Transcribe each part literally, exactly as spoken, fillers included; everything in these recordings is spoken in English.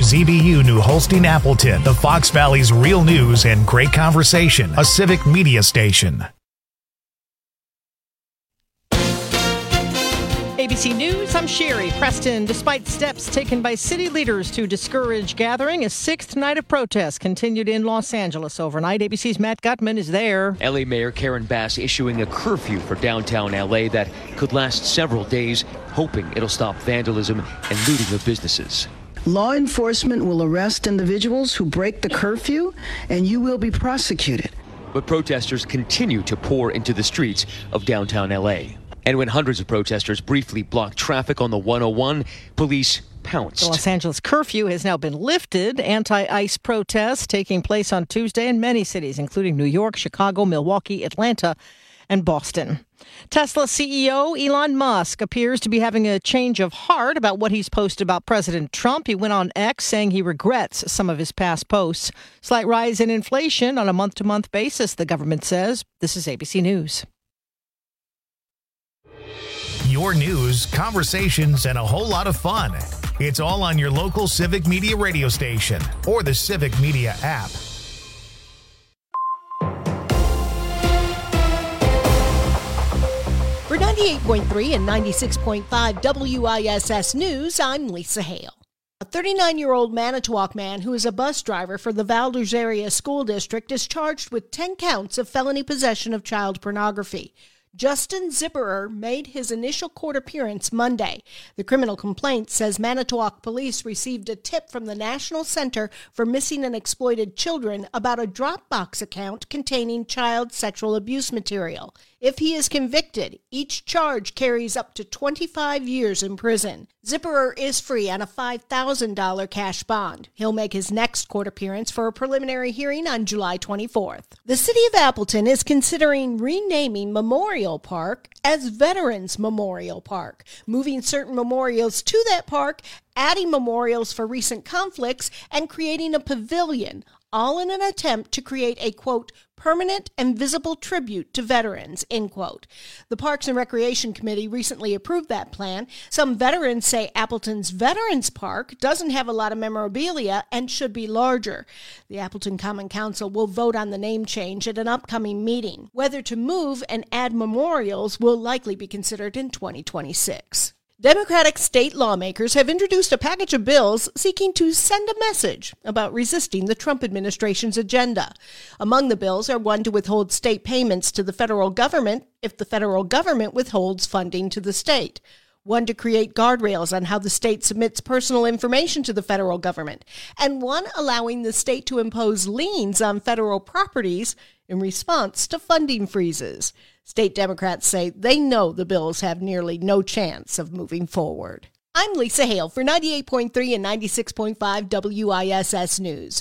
Z B U New Holstein Appleton, the Fox Valley's real news and great conversation, a civic media station. A B C News, I'm Sherry Preston. Despite steps taken by city leaders to discourage gathering, a sixth night of protests continued in Los Angeles overnight. A B C's Matt Gutman is there. L A Mayor Karen Bass issuing a curfew for downtown L A that could last several days, hoping it'll stop vandalism and looting of businesses. Law enforcement will arrest individuals who break the curfew, and you will be prosecuted. But protesters continue to pour into the streets of downtown L A. And when hundreds of protesters briefly blocked traffic on the one oh one, police pounced. The Los Angeles curfew has now been lifted. Anti-ICE protests taking place on Tuesday in many cities, including New York, Chicago, Milwaukee, Atlanta, and Boston. Tesla C E O Elon Musk appears to be having a change of heart about what he's posted about President Trump. He went on X saying he regrets some of his past posts. Slight rise in inflation on a month-to-month basis, the government says. This is A B C News. Your news, conversations, and a whole lot of fun. It's all on your local Civic Media radio station or the Civic Media app. For ninety-eight point three and ninety-six point five W I S S News, I'm Lisa Hale. A thirty-nine-year-old Manitowoc man who is a bus driver for the Valders Area School District is charged with ten counts of felony possession of child pornography. Justin Zipperer made his initial court appearance Monday. The criminal complaint says Manitowoc police received a tip from the National Center for Missing and Exploited Children about a Dropbox account containing child sexual abuse material. If he is convicted, each charge carries up to twenty-five years in prison. Zipperer is free on a five thousand dollars cash bond. He'll make his next court appearance for a preliminary hearing on July twenty-fourth. The city of Appleton is considering renaming Memorial Park as Veterans Memorial Park, moving certain memorials to that park, adding memorials for recent conflicts, and creating a pavilion, all in an attempt to create a, quote, permanent and visible tribute to veterans, end quote. The Parks and Recreation Committee recently approved that plan. Some veterans say Appleton's Veterans Park doesn't have a lot of memorabilia and should be larger. The Appleton Common Council will vote on the name change at an upcoming meeting. Whether to move and add memorials will likely be considered in twenty twenty-six. Democratic state lawmakers have introduced a package of bills seeking to send a message about resisting the Trump administration's agenda. Among the bills are one to withhold state payments to the federal government if the federal government withholds funding to the state, one to create guardrails on how the state submits personal information to the federal government, and one allowing the state to impose liens on federal properties in response to funding freezes. State Democrats say they know the bills have nearly no chance of moving forward. I'm Lisa Hale for ninety-eight point three and ninety-six point five W I S S News.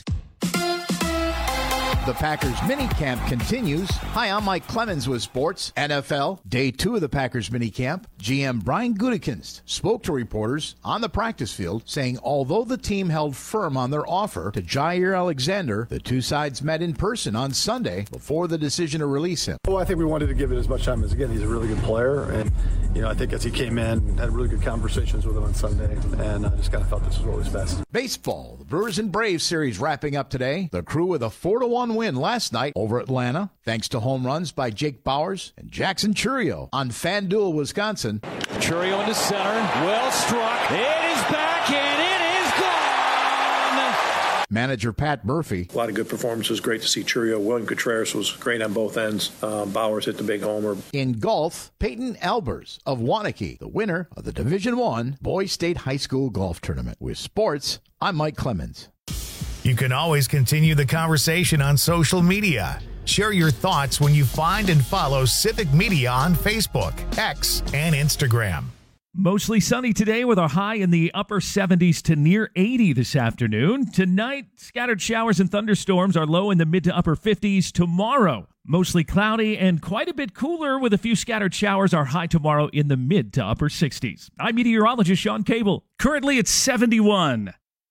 The Packers minicamp continues. Hi, I'm Mike Clemens with sports. N F L, day two of the Packers minicamp. G M Brian Gutekunst spoke to reporters on the practice field, saying although the team held firm on their offer to Jair Alexander, the two sides met in person on Sunday before the decision to release him. Well, I think we wanted to give it as much time as, again, he's a really good player. And, you know, I think as he came in, had really good conversations with him on Sunday, and I just kind of felt this was what was best. Baseball, the Brewers and Braves series wrapping up today. The Crew with a four to one win last night over Atlanta, thanks to home runs by Jake Bowers and Jackson Chourio on FanDuel, Wisconsin. Chourio into center, well struck. It is back and it is gone. Manager Pat Murphy. A lot of good performances. Great to see Chourio. William Contreras was great on both ends. Uh, Bowers hit the big homer. In golf, Peyton Albers of Waunakee, the winner of the Division One Boys State High School Golf Tournament. With sports, I'm Mike Clemens. You can always continue the conversation on social media. Share your thoughts when you find and follow Civic Media on Facebook, X, and Instagram. Mostly sunny today with a high in the upper seventies to near eighty this afternoon. Tonight, scattered showers and thunderstorms are low in the mid to upper fifties. Tomorrow, mostly cloudy and quite a bit cooler with a few scattered showers. Are high tomorrow in the mid to upper sixties. I'm meteorologist Sean Cable. Currently it's seventy-one.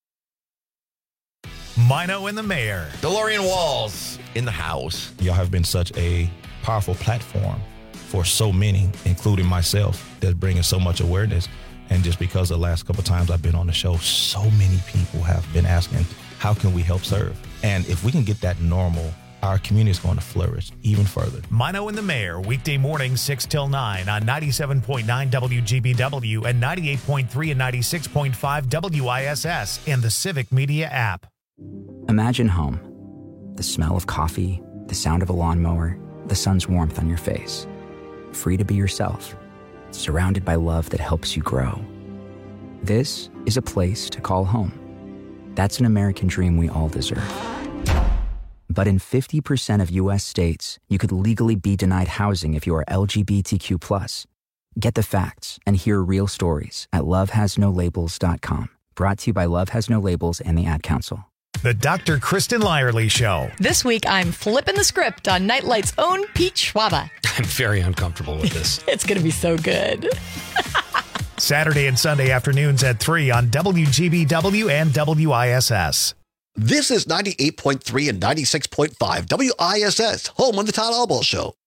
Mino and the Mayor. DeLorean Walls in the house. Y'all have been such a powerful platform for so many, including myself, that's bringing so much awareness And just because the last couple of times I've been on the show, so many people have been asking, how can we help serve? And if we can get that normal, our community is going to flourish even further. Mino and the Mayor, weekday mornings six till nine on ninety-seven point nine W G B W and ninety-eight point three and ninety-six point five W I S S and the Civic Media app. Imagine home. The smell of coffee, the sound of a lawnmower, the sun's warmth on your face. Free to be yourself, surrounded by love that helps you grow. This is a place to call home. That's an American dream we all deserve. But in fifty percent of U S states, you could legally be denied housing if you are L G B T Q plus. Get the facts and hear real stories at love has no labels dot com. Brought to you by Love Has No Labels and the Ad Council. The Doctor Kristen Lyerly Show. This week, I'm flipping the script on Nightlight's own Pete Schwaba. I'm very uncomfortable with this. It's going to be so good. Saturday and Sunday afternoons at three on W G B W and W I S S. This is ninety-eight point three and ninety-six point five W I S S, home on the Todd Albaugh Show.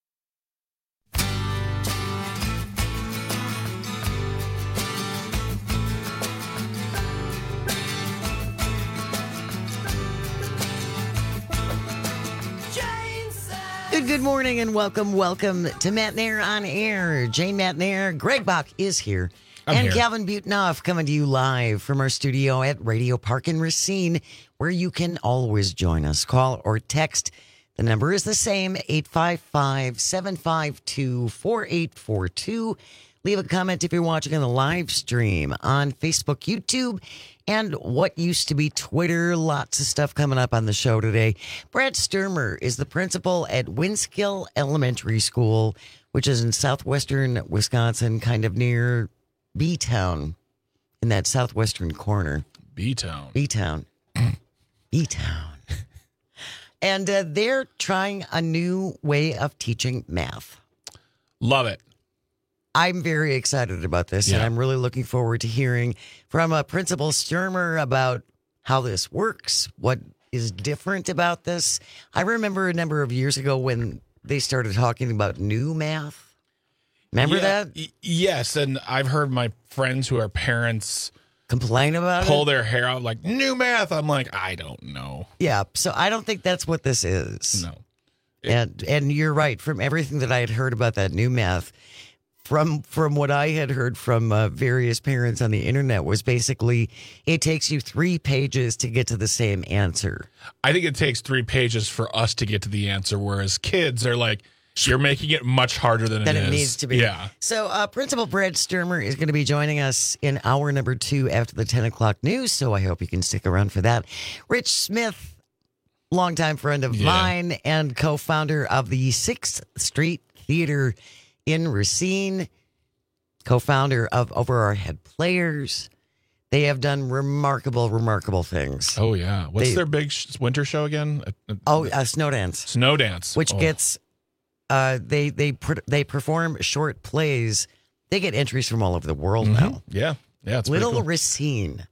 Good, good morning and welcome, welcome to Matt Nair on Air. Jane Matt Nair, Greg Bach is here. I'm and here. Calvin Butenoff coming to you live from our studio at Radio Park in Racine, where you can always join us. Call or text. The number is the same, eight five five, seven five two, four eight four two. Leave a comment if you're watching on the live stream on Facebook, YouTube, and what used to be Twitter. Lots of stuff coming up on the show today. Brad Sturmer is the principal at Winskill Elementary School, which is in southwestern Wisconsin, kind of near B-Town, in that southwestern corner. B-Town. B-Town. B-Town. And uh, they're trying a new way of teaching math. Love it. I'm very excited about this, Yeah. and I'm really looking forward to hearing from uh, Principal Sturmer about how this works, what is different about this. I remember a number of years ago when they started talking about new math. Remember Yeah, that? y- yes, and I've heard my friends who are parents complain about pull it? their hair out like, new math. I'm like, I don't know. Yeah, so I don't think that's what this is. No. And and you're right. From everything that I had heard about that new math, from from what I had heard from uh, various parents on the internet, was basically it takes you three pages to get to the same answer. I think it takes three pages for us to get to the answer, whereas kids are like, you're making it much harder than, Than it it is. needs to be. Yeah. So uh, Principal Brad Sturmer is going to be joining us in hour number two after the ten o'clock news, so I hope you can stick around for that. Rich Smith, longtime friend of Yeah. mine and co-founder of the Sixth Street Theater in Racine, co-founder of Over Our Head Players. They have done remarkable, remarkable things. Oh, yeah. What's They- their big sh- winter show again? Uh, uh, Oh, uh, Snow Dance. Snow Dance. Which Oh. gets, uh, they they pr- they perform short plays. They get entries from all over the world Mhm. now. Yeah. Yeah. It's pretty Little cool. Racine.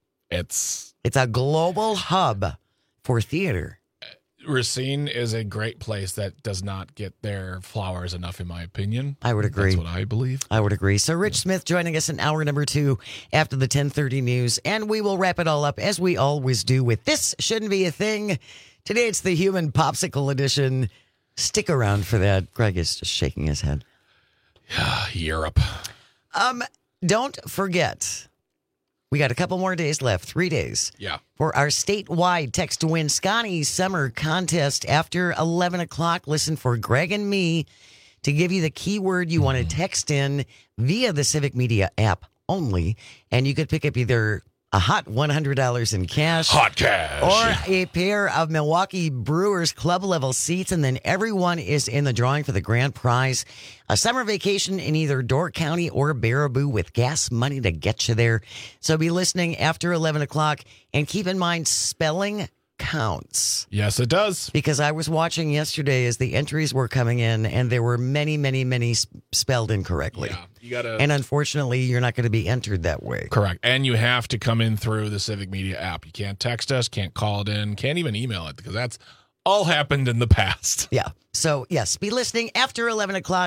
It's It's a global hub for theater. Racine is a great place that does not get their flowers enough, in my opinion. I would agree. That's what I believe. I would agree. So Rich Smith joining us in hour number two after the ten thirty news. And we will wrap it all up as we always do with This Shouldn't Be a Thing. Today it's the Human Popsicle Edition. Stick around for that. Greg is just shaking his head. Europe. Um, don't forget, we got a couple more days left, three days. Yeah. For our statewide Text to Win Scotty Summer Contest after eleven o'clock. Listen for Greg and me to give you the keyword you want to text in via the Civic Media app only. And you could pick up either a hot one hundred dollars in cash. Hot cash. Or a pair of Milwaukee Brewers club level seats. And then everyone is in the drawing for the grand prize. A summer vacation in either Door County or Baraboo with gas money to get you there. So be listening after eleven o'clock. And keep in mind, spelling counts. Yes, it does. Because I was watching yesterday as the entries were coming in, and there were many, many, many s- spelled incorrectly. Yeah, you gotta. And unfortunately, you're not going to be entered that way. Correct. And you have to come in through the Civic Media app. You can't text us, can't call it in, can't even email it, because that's all happened in the past. Yeah. So, yes, be listening after eleven o'clock.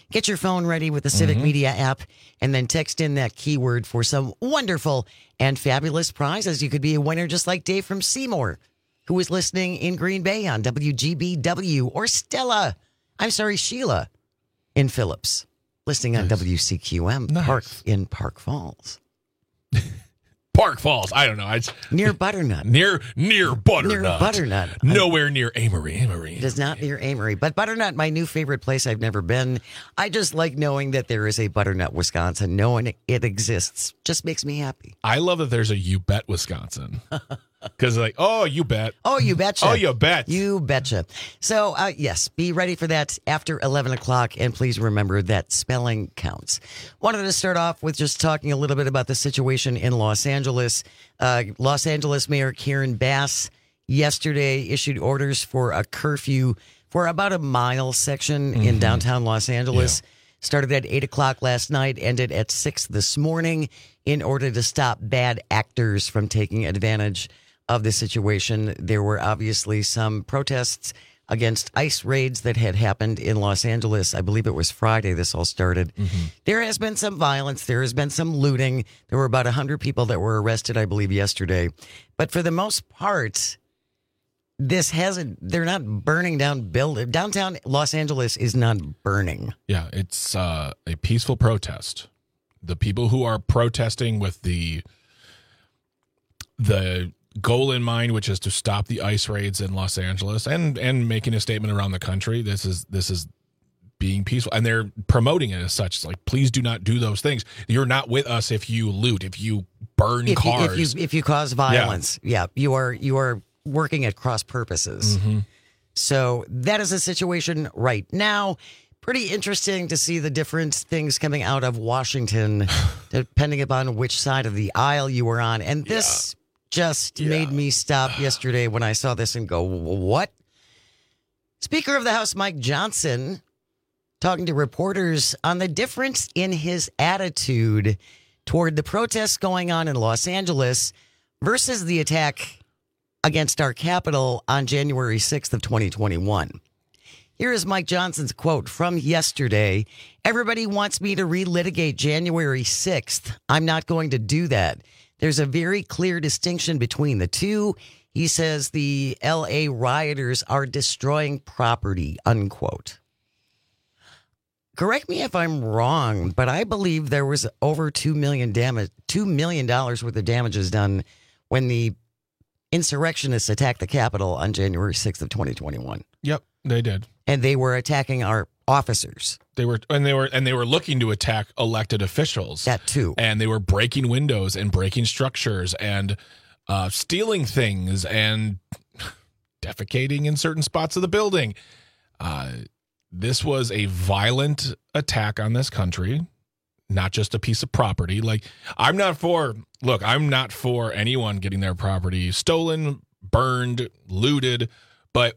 Get your phone ready with the Civic Mhm. Media app and then text in that keyword for some wonderful and fabulous prizes. You could be a winner just like Dave from Seymour, who is listening in Green Bay on W G B W, or Stella, I'm sorry, Sheila in Phillips, listening on W C Q M Park in Park Falls. Park Falls. I don't know. I just, Near Butternut. near near Butternut. Near Butternut. Nowhere near Amory. Amory. It is not near Amory, but Butternut, my new favorite place. I've never been. I just like knowing that there is a Butternut, Wisconsin. Knowing it exists just makes me happy. I love that there's a You Bet Wisconsin. Because like, oh, you bet. Oh, you betcha. Oh, you bet. You betcha. So, uh, yes, be ready for that after eleven o'clock. And please remember that spelling counts. Wanted to start off with just talking a little bit about the situation in Los Angeles. Uh, Los Angeles Mayor Karen Bass yesterday issued orders for a curfew for about a mile section mm-hmm. in downtown Los Angeles. Yeah. Started at eight o'clock last night, ended at six this morning in order to stop bad actors from taking advantage of the situation. There were obviously some protests against ICE raids that had happened in Los Angeles. I believe it was Friday this all started. Mm-hmm. There has been some violence. There has been some looting. There were about one hundred people that were arrested, I believe, yesterday. But for the most part, this hasn't, they're not burning down buildings. Downtown Los Angeles is not burning. Yeah, it's uh, a peaceful protest. The people who are protesting with the the goal in mind, which is to stop the ICE raids in Los Angeles and and making a statement around the country. This is this is being peaceful, and they're promoting it as such. It's like, please do not do those things. You're not with us if you loot, if you burn if cars, you, if you if you cause violence. Yeah, yeah you are you are working at cross purposes. Mm-hmm. So that is a situation right now. Pretty interesting to see the different things coming out of Washington, depending upon which side of the aisle you were on. And this. Yeah. Just yeah. made me stop yesterday when I saw this and go, what? Speaker of the House Mike Johnson talking to reporters on the difference in his attitude toward the protests going on in Los Angeles versus the attack against our Capitol on January sixth of twenty twenty-one. Here is Mike Johnson's quote from yesterday. Everybody wants me to relitigate January sixth. I'm not going to do that. There's a very clear distinction between the two. He says the L A rioters are destroying property, unquote. Correct me if I'm wrong, but I believe there was over two million damage, two million dollars worth of damages done when the insurrectionists attacked the Capitol on January sixth of twenty twenty-one. Yep, they did. And they were attacking our officers. They were and they were and they were looking to attack elected officials. That too. And they were breaking windows and breaking structures and uh, stealing things and defecating in certain spots of the building. Uh, this was a violent attack on this country, not just a piece of property. Like, I'm not for look, I'm not for anyone getting their property stolen, burned, looted, but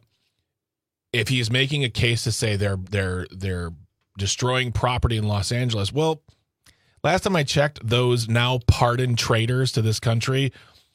if he's making a case to say they're they're they're destroying property in Los Angeles, well, last time I checked, those now pardoned traitors to this country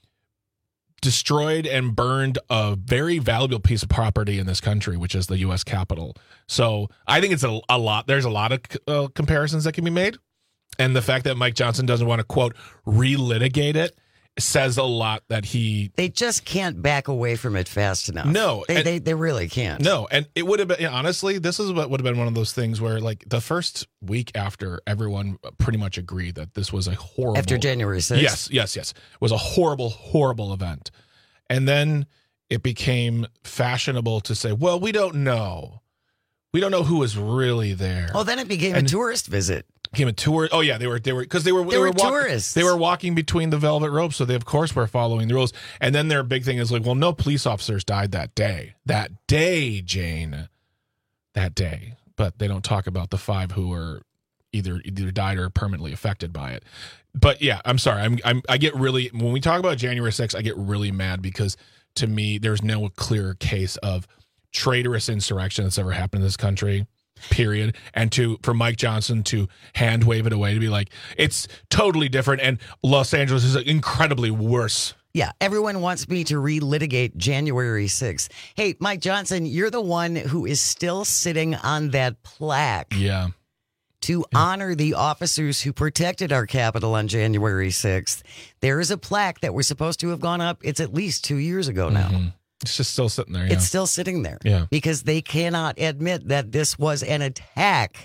destroyed and burned a very valuable piece of property in this country, which is the U S Capitol. So I think it's a, a lot. There's a lot of uh, comparisons that can be made, and the fact that Mike Johnson doesn't want to quote relitigate it says a lot that he they just can't back away from it fast enough. No, they and, they, they really can't. No, and it would have been honestly, this is what would have been one of those things where, like, the first week after, everyone pretty much agreed that this was a horrible after January sixth. Yes, yes, yes, it was a horrible, horrible event, and then it became fashionable to say, "Well, we don't know, we don't know who was really there." Oh, then it became and, a tourist visit. Became a tour. Oh yeah, they were they were because they were they, they were, were walk, tourists. They were walking between the velvet ropes, so they of course were following the rules. And then their big thing is like, well, no police officers died that day. That day, Jane. That day, but they don't talk about the five who were either either died or permanently affected by it. But yeah, I'm sorry. I'm I'm I get really when we talk about January sixth, I get really mad because to me, there's no clear case of traitorous insurrection that's ever happened in this country. Period. And to for Mike Johnson to hand wave it away to be like, it's totally different and Los Angeles is incredibly worse. Yeah, everyone wants me to relitigate January sixth. Hey, Mike Johnson, you're the one who is still sitting on that plaque. Yeah. to honor the officers who protected our Capitol on January sixth. There is a plaque that was supposed to have gone up. It's at least two years ago now. Mm-hmm. It's just still sitting there. Yeah. It's still sitting there. Yeah. Because they cannot admit that this was an attack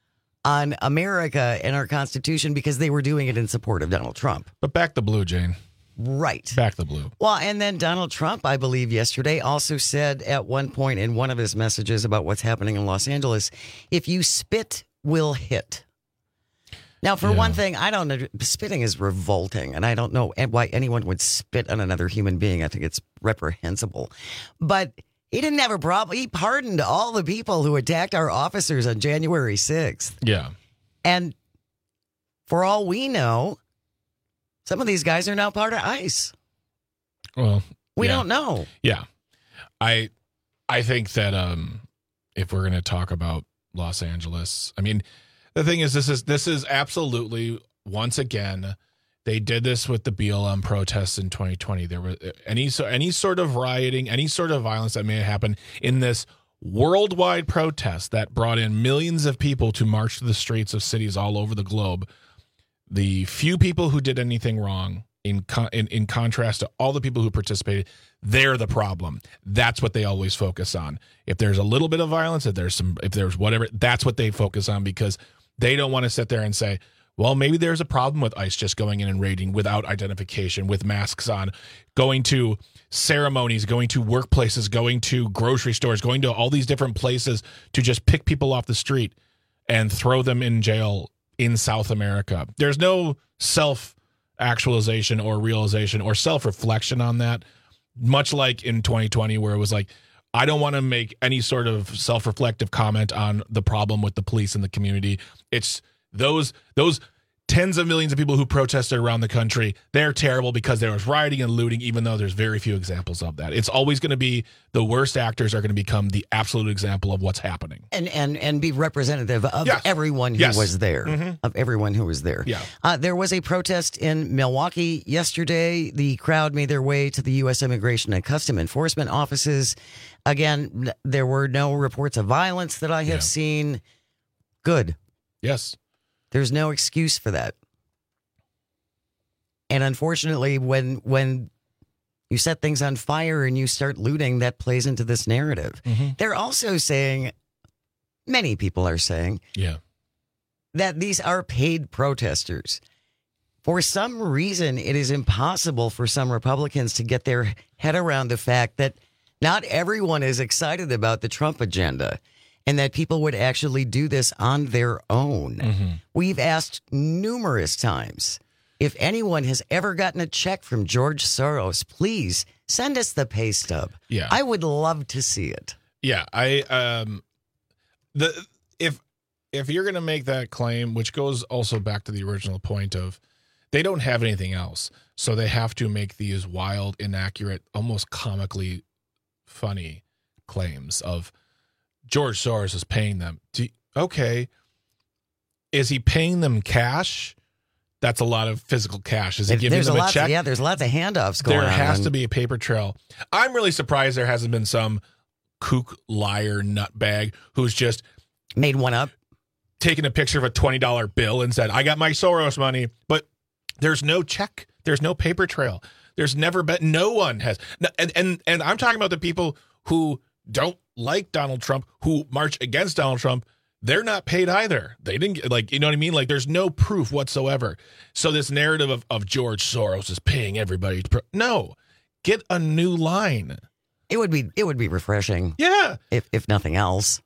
on America and our Constitution because they were doing it in support of Donald Trump. But back the blue, Jane. Right. Back the blue. Well, and then Donald Trump, I believe yesterday, also said at one point in one of his messages about what's happening in Los Angeles, if you spit, we'll hit. Now, for Yeah. one thing, I don't know, spitting is revolting, and I don't know why anyone would spit on another human being. I think it's reprehensible. But he didn't have a problem. He pardoned all the people who attacked our officers on January sixth. Yeah. And for all we know, some of these guys are now part of ICE. Well, We yeah. don't know. Yeah. I I think that um if we're going to talk about Los Angeles, I mean, the thing is this is this is absolutely, once again, they did this with the B L M protests in twenty twenty. There was any so any sort of rioting, any sort of violence that may have happened in this worldwide protest that brought in millions of people to march to the streets of cities all over the globe. The few people who did anything wrong, in, con- in in contrast to all the people who participated, they're the problem. That's what they always focus on. If there's a little bit of violence, if there's some, if there's whatever, that's what they focus on, because they don't want to sit there and say, well, maybe there's a problem with ICE just going in and raiding without identification, with masks on, going to ceremonies, going to workplaces, going to grocery stores, going to all these different places to just pick people off the street and throw them in jail in South America. There's no self-actualization or realization or self-reflection on that, much like in twenty twenty where it was like, I don't want to make any sort of self-reflective comment on the problem with the police in the community. It's those those tens of millions of people who protested around the country. They're terrible because there was rioting and looting, even though there's very few examples of that. It's always going to be the worst actors are going to become the absolute example of what's happening. And and and be representative of Yes. everyone who Yes. was there. Mhm. Of everyone who was there. Yeah. Uh, there was a protest in Milwaukee yesterday. The crowd made their way to the U S Immigration and Custom Enforcement offices. Again, there were no reports of violence that I have Yeah. seen. Good. Yes. There's no excuse for that. And unfortunately, when when you set things on fire and you start looting, that plays into this narrative. Mm-hmm. They're also saying, many people are saying, Yeah. that these are paid protesters. For some reason, it is impossible for some Republicans to get their head around the fact that not everyone is excited about the Trump agenda and that people would actually do this on their own. Mm-hmm. We've asked numerous times if anyone has ever gotten a check from George Soros, please send us the pay stub. Yeah. I would love to see it. Yeah, I um the if if you're going to make that claim, which goes also back to the original point of they don't have anything else, so they have to make these wild, inaccurate, almost comically funny claims of George Soros is paying them. Do, okay, is he paying them cash? That's a lot of physical cash. Is he giving There's them a lots, check? Yeah, there's lots of handoffs going There on. has to be a paper trail. I'm really surprised there hasn't been some kook, liar, nutbag who's just made one up, taken a picture of a twenty dollar bill and said, I got my Soros money. But there's no check. There's no paper trail. There's never been, no one has. And, and, and I'm talking about the people who don't like Donald Trump, who march against Donald Trump. They're not paid either. They didn't get, like, you know what I mean? Like, there's no proof whatsoever. So this narrative of, of George Soros is paying everybody. To pro- no, get a new line. It would be it would be refreshing. Yeah. If if nothing else.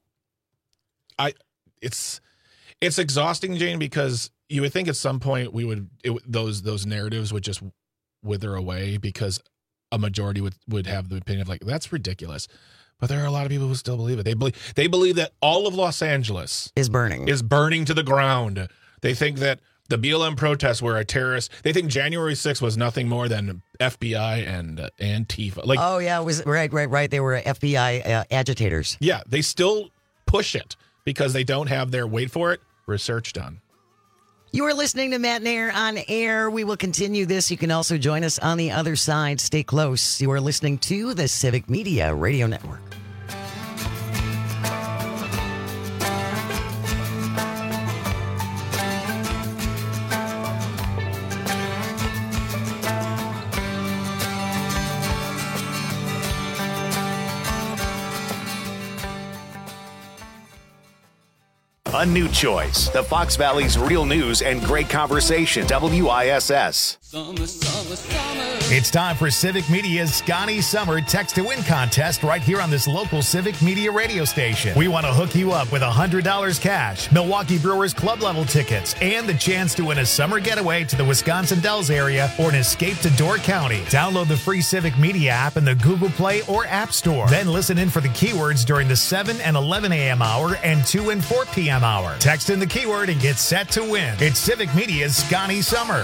I it's it's exhausting, Jane, because you would think at some point we would it, those those narratives would just wither away because a majority would, would have the opinion of like, that's ridiculous. But there are a lot of people who still believe it. They believe they believe that all of Los Angeles is burning. Is burning to the ground. They think that the B L M protests were a terrorist. They think January sixth was nothing more than F B I and uh, Antifa. Like, oh yeah, it was right, right, right. They were F B I uh, agitators. Yeah, they still push it because they don't have their, wait for it, research done. You are listening to Matt and Air on air. We will continue this. You can also join us on the other side. Stay close. You are listening to the Civic Media Radio Network. A new choice. The Fox Valley's real news and great conversation. W I S S. Summer, summer, summer. It's time for Civic Media's Scotty Summer Text to Win contest right here on this local Civic Media radio station. We want to hook you up with one hundred dollars cash, Milwaukee Brewers club level tickets, and the chance to win a summer getaway to the Wisconsin Dells area or an escape to Door County. Download the free Civic Media app in the Google Play or App Store. Then listen in for the keywords during the seven and eleven a.m. hour and two and four p.m. hour. Text in the keyword and get set to win. It's Civic Media's Scotty Summer.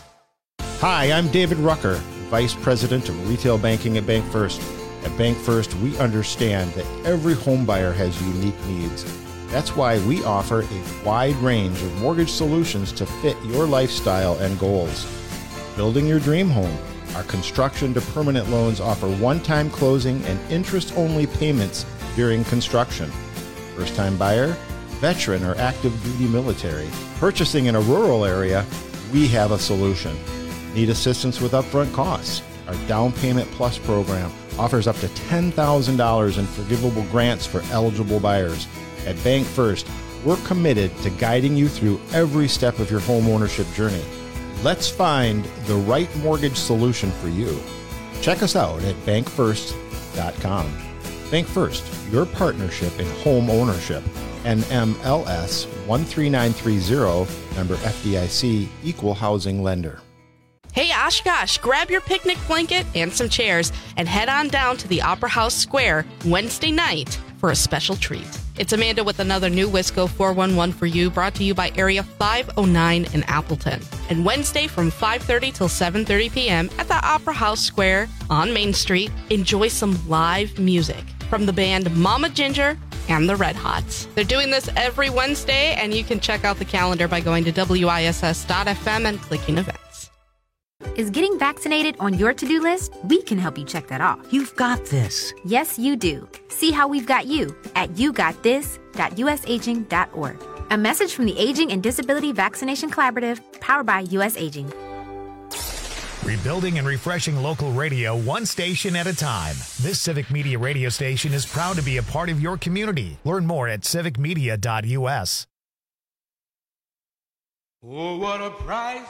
Hi, I'm David Rucker, Vice President of Retail Banking at Bank First. At Bank First, we understand that every home buyer has unique needs. That's why we offer a wide range of mortgage solutions to fit your lifestyle and goals. Building your dream home. Our construction to permanent loans offer one-time closing and interest-only payments during construction. First-time buyer, veteran, or active duty military. Purchasing in a rural area, we have a solution. Need assistance with upfront costs? Our Down Payment Plus program offers up to ten thousand dollars in forgivable grants for eligible buyers. At Bank First, we're committed to guiding you through every step of your home ownership journey. Let's find the right mortgage solution for you. Check us out at bank first dot com. Bank First, your partnership in home ownership. N M L S one three nine three zero, member F D I C, equal housing lender. Hey Oshkosh, grab your picnic blanket and some chairs and head on down to the Opera House Square Wednesday night for a special treat. It's Amanda with another new Wisco four one one for you, brought to you by Area five oh nine in Appleton. And Wednesday from five thirty till seven thirty p.m. at the Opera House Square on Main Street, enjoy some live music from the band Mama Ginger and the Red Hots. They're doing this every Wednesday, and you can check out the calendar by going to W I S S dot F M and clicking events. Is getting vaccinated on your to-do list? We can help you check that off. You've got this. Yes, you do. See how we've got you at you got this dot u s aging dot org. A message from the Aging and Disability Vaccination Collaborative, powered by U S Aging. Rebuilding and refreshing local radio one station at a time. This Civic Media radio station is proud to be a part of your community. Learn more at civic media dot u s. Oh, what a price.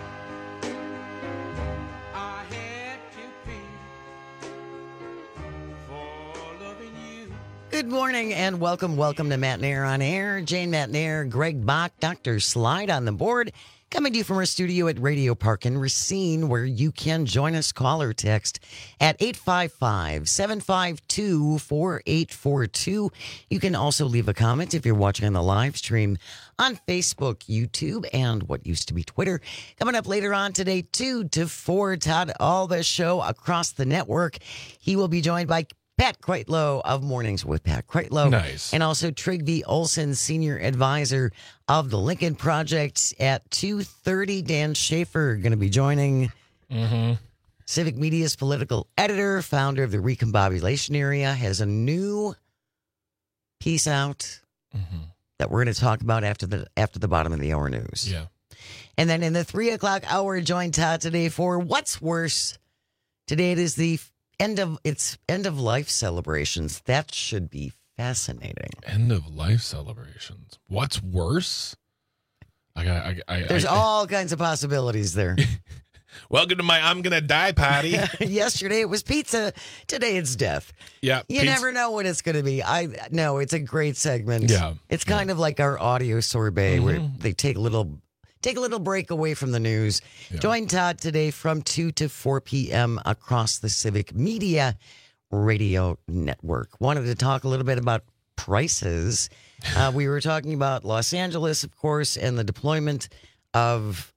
Good morning and welcome, welcome to Matt Nair on Air. Jane Matt Nair, Greg Bach, Doctor Slide on the board. Coming to you from our studio at Radio Park in Racine, where you can join us, call or text at eight five five, seven five two, four eight four two. You can also leave a comment if you're watching on the live stream on Facebook, YouTube, and what used to be Twitter. Coming up later on today, two to four, Todd Alba show across the network. He will be joined by Pat Kreitlow of Mornings with Pat Kreitlow. Nice. And also Trygve Olsen, Senior Advisor of the Lincoln Project. At two thirty, Dan Schaefer going to be joining. Mm-hmm. Civic Media's political editor, founder of the Recombobulation Area, has a new piece out mm-hmm. that we're going to talk about after the after the bottom of the hour news. Yeah. And then in the three o'clock hour, join Todd today for What's Worse. Today it is the End of it's end of life celebrations. That should be fascinating. End of life celebrations. What's worse? I got. I, I, There's I, all kinds of possibilities there. Welcome to my I'm gonna die party. Yesterday it was pizza. Today it's death. Yeah, you pizza. never know what it's going to be. I no, it's a great segment. Yeah, it's kind yeah. of like our audio sorbet, mm-hmm. where they take a little. Take a little break away from the news. Yeah. Join Todd today from two to four p.m. across the Civic Media Radio Network. Wanted to talk a little bit about prices. Uh, we were talking about Los Angeles, of course, and the deployment of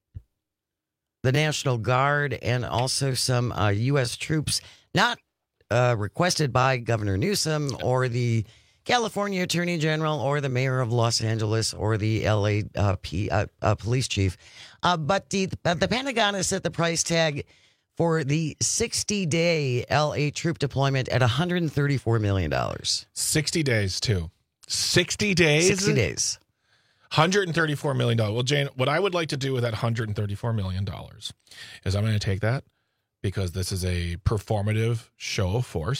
the National Guard and also some uh, U S troops not uh, requested by Governor Newsom or the California Attorney General or the Mayor of Los Angeles or the L A uh, P, uh, uh, Police Chief. Uh, but the, the Pentagon has set the price tag for the sixty-day L A troop deployment at one hundred thirty-four million dollars. sixty days, too. sixty days? sixty days. one hundred thirty-four million dollars. Well, Jane, what I would like to do with that one hundred thirty-four million dollars is I'm going to take that because this is a performative show of force.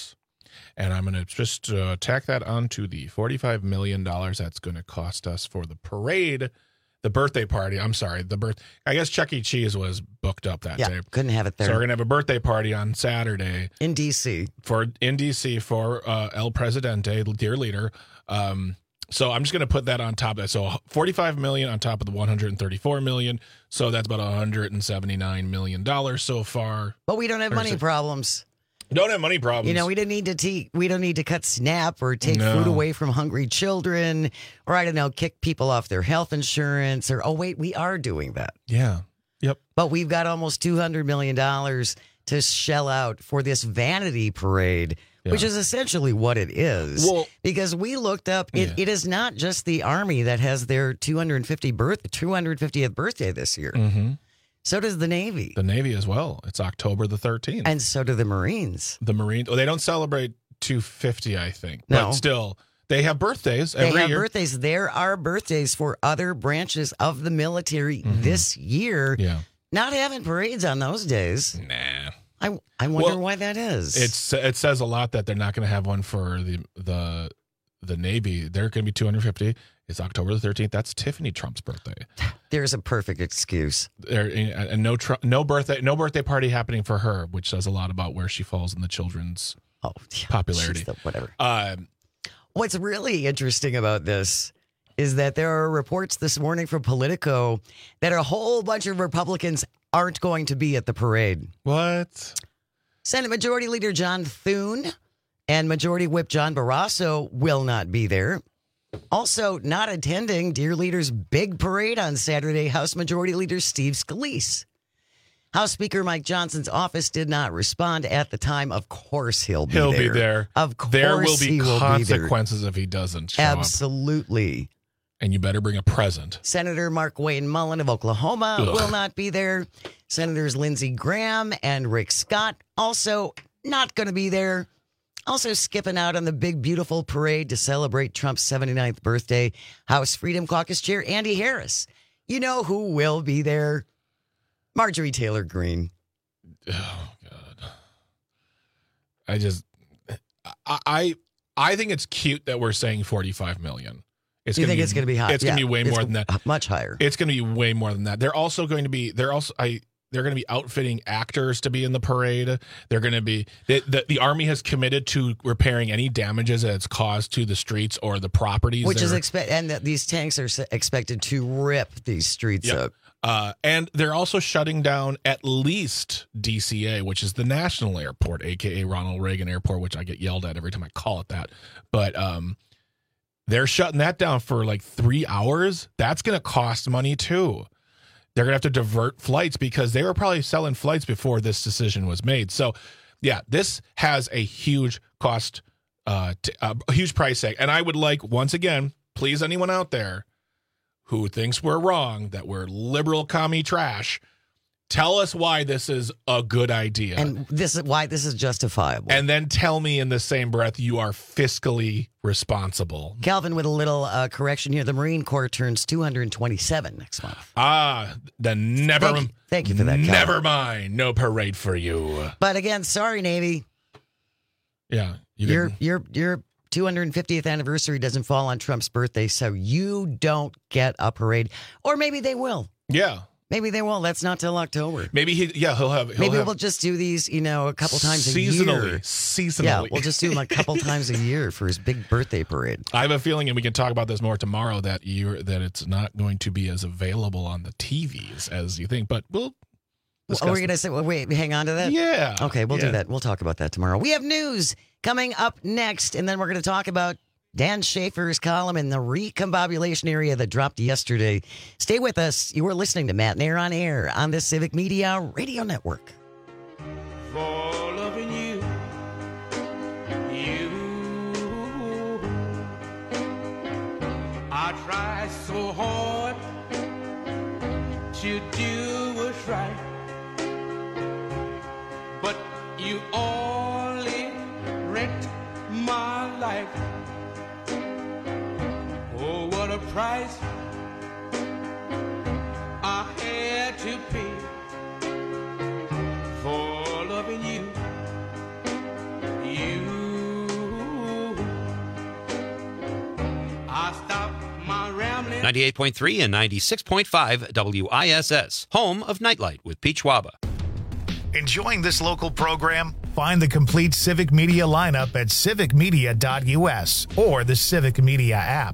And I'm going to just uh, tack that onto the forty-five million dollars that's going to cost us for the parade, the birthday party. I'm sorry, the birth. I guess Chuck E. Cheese was booked up that yeah, day. Couldn't have it there. So we're going to have a birthday party on Saturday. In D C For, in D C for uh, El Presidente, dear leader. Um, so I'm just going to put that on top of that. So forty-five million dollars on top of the one hundred thirty-four million dollars. So that's about one hundred seventy-nine million dollars so far. But we don't have money problems. Don't have money problems. You know, we don't need to te- we don't need to cut SNAP or take No. food away from hungry children, or I don't know, kick people off their health insurance, or oh wait, we are doing that. Yeah. Yep. But we've got almost two hundred million dollars to shell out for this vanity parade, Yeah. which is essentially what it is. Well- because we looked up, it, Yeah. it is not just the Army that has their two hundred fiftieth birth, two hundred fiftieth birthday this year. Mm-hmm. So does the Navy. The Navy as well. It's October the thirteenth. And so do the Marines. The Marines, well, they don't celebrate two fifty, I think. No. But still, they have birthdays They every have year. birthdays. There are birthdays for other branches of the military this year. Yeah. Not having parades on those days. Nah. I, I wonder Well, why that is. It's it says a lot that they're not going to have one for the the the Navy. They're going to be two hundred fifty. It's October the thirteenth. That's Tiffany Trump's birthday. There's a perfect excuse. There and no tr- no birthday no birthday party happening for her, which says a lot about where she falls in the children's oh, yeah, popularity. she's the- whatever. Um, What's really interesting about this is that there are reports this morning from Politico that a whole bunch of Republicans aren't going to be at the parade. What? Senate Majority Leader John Thune and Majority Whip John Barrasso will not be there. Also, not attending Dear Leader's big parade on Saturday, House Majority Leader Steve Scalise. House Speaker Mike Johnson's office did not respond at the time. Of course he'll be he'll there. be there. Of course there will be he will consequences be there. if he doesn't show up. Absolutely. And you better bring a present. Senator Mark Wayne Mullen of Oklahoma Ugh. will not be there. Senators Lindsey Graham and Rick Scott also not going to be there. Also skipping out on the big, beautiful parade to celebrate Trump's seventy-ninth birthday, House Freedom Caucus Chair Andy Harris. You know who will be there? Marjorie Taylor Greene. Oh, God. I just, I, I, I think it's cute that we're saying forty-five million. It's You gonna think be, it's going to be high? It's going to Yeah, be way it's more than that. Much higher. It's going to be way more than that. They're also going to be, they're also, I, they're going to be outfitting actors to be in the parade. They're going to be, the, the, the Army has committed to repairing any damages that it's caused to the streets or the properties. Which is They're- expect, and that these tanks are s- expected to rip these streets Yep. up. Uh, and they're also shutting down at least D C A, which is the national airport, a k a. Ronald Reagan Airport, which I get yelled at every time I call it that. But um, they're shutting that down for like three hours. That's going to cost money too. They're going to have to divert flights because they were probably selling flights before this decision was made. So, yeah, this has a huge cost, uh, t- uh, a huge price tag. And I would like, once again, please anyone out there who thinks we're wrong, that we're liberal commie trash, tell us why this is a good idea. And this is why this is justifiable. And then tell me in the same breath you are fiscally responsible. Calvin, with a little uh, correction here, the Marine Corps turns two hundred twenty-seven next month. Ah, then never Thank you, thank you for that, Calvin. Never mind. No parade for you. But again, sorry, Navy. Yeah. You Your didn't- your your two hundred fiftieth anniversary doesn't fall on Trump's birthday, so you don't get a parade. Or maybe they will. Yeah. Maybe they will. That's not till October. Maybe he, yeah, he'll have. He'll Maybe have we'll just do these, you know, a couple times a seasonally, year. Seasonally. Yeah, we'll just do them a couple times a year for his big birthday parade. I have a feeling, and we can talk about this more tomorrow, that you that it's not going to be as available on the T Vs as you think. But we'll. Well, are we going to say, well, wait, hang on to that? Yeah. Okay, we'll Yeah. do that. We'll talk about that tomorrow. We have news coming up next, and then we're going to talk about Dan Schaefer's column in the recombobulation area that dropped yesterday. Stay with us. You are listening to Matt and Air on Air on the Civic Media Radio Network. For loving you, you. I try so hard to do what's right, but you only wrecked my life. Oh, what a price I had to pay for loving you, you. ninety-eight point three and ninety-six point five W I S S, home of Nightlight with Pete Schwaba. Enjoying this local program? Find the complete Civic Media lineup at civic media dot U S or the Civic Media app.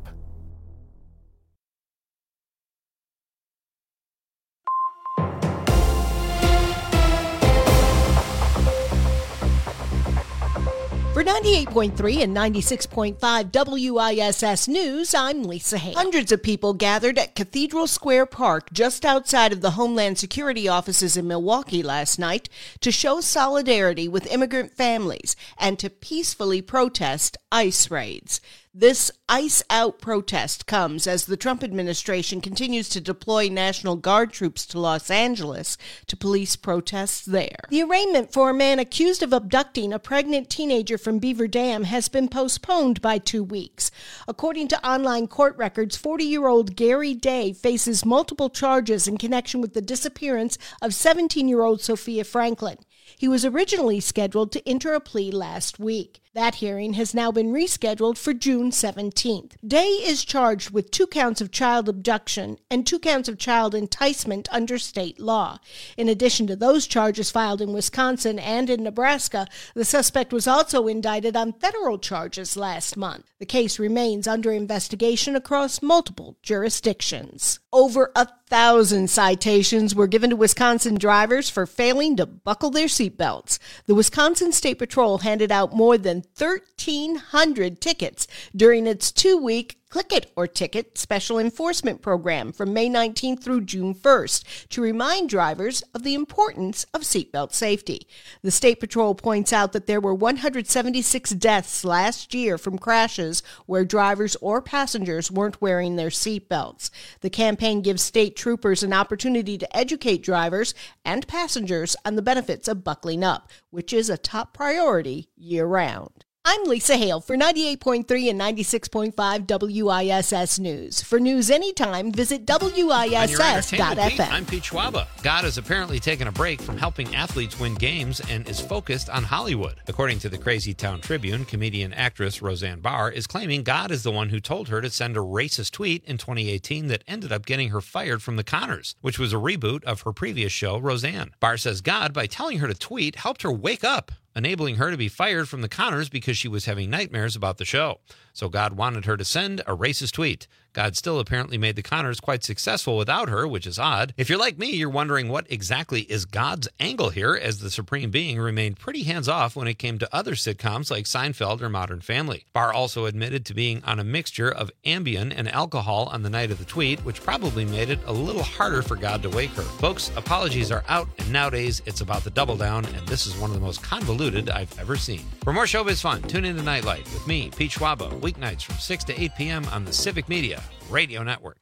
For ninety-eight point three and ninety-six point five W I S S News, I'm Lisa Hay. Hundreds of people gathered at Cathedral Square Park just outside of the Homeland Security offices in Milwaukee last night to show solidarity with immigrant families and to peacefully protest ICE raids. This ICE out protest comes as the Trump administration continues to deploy National Guard troops to Los Angeles to police protests there. The arraignment for a man accused of abducting a pregnant teenager from Beaver Dam has been postponed by two weeks. According to online court records, forty-year-old Gary Day faces multiple charges in connection with the disappearance of seventeen-year-old Sophia Franklin. He was originally scheduled to enter a plea last week. That hearing has now been rescheduled for June seventeenth. Day is charged with two counts of child abduction and two counts of child enticement under state law. In addition to those charges filed in Wisconsin and in Nebraska, the suspect was also indicted on federal charges last month. The case remains under investigation across multiple jurisdictions. Over a thousand citations were given to Wisconsin drivers for failing to buckle their seatbelts. The Wisconsin State Patrol handed out more than thirteen hundred tickets during its two-week Click It or Ticket special enforcement program from May nineteenth through June first to remind drivers of the importance of seatbelt safety. The State Patrol points out that there were one hundred seventy-six deaths last year from crashes where drivers or passengers weren't wearing their seatbelts. The campaign gives state troopers an opportunity to educate drivers and passengers on the benefits of buckling up, which is a top priority year-round. I'm Lisa Hale for ninety-eight point three and ninety-six point five W I S S News. For news anytime, visit W I S S dot F M. I'm Pete Schwaba. God has apparently taken a break from helping athletes win games and is focused on Hollywood. According to the Crazy Town Tribune, comedian actress Roseanne Barr is claiming God is the one who told her to send a racist tweet in twenty eighteen that ended up getting her fired from The Conners, which was a reboot of her previous show, Roseanne. Barr says God, by telling her to tweet, helped her wake up, enabling her to be fired from The Conners because she was having nightmares about the show. So God wanted her to send a racist tweet. God still apparently made The Conners quite successful without her, which is odd. If you're like me, you're wondering what exactly is God's angle here, as the Supreme Being remained pretty hands-off when it came to other sitcoms like Seinfeld or Modern Family. Barr also admitted to being on a mixture of Ambien and alcohol on the night of the tweet, which probably made it a little harder for God to wake her. Folks, apologies are out, and nowadays it's about the double down, and this is one of the most convoluted I've ever seen. For more showbiz fun, tune in to Nightlight with me, Pete Schwaba, weeknights from six to eight p.m. on the Civic Media Radio Network.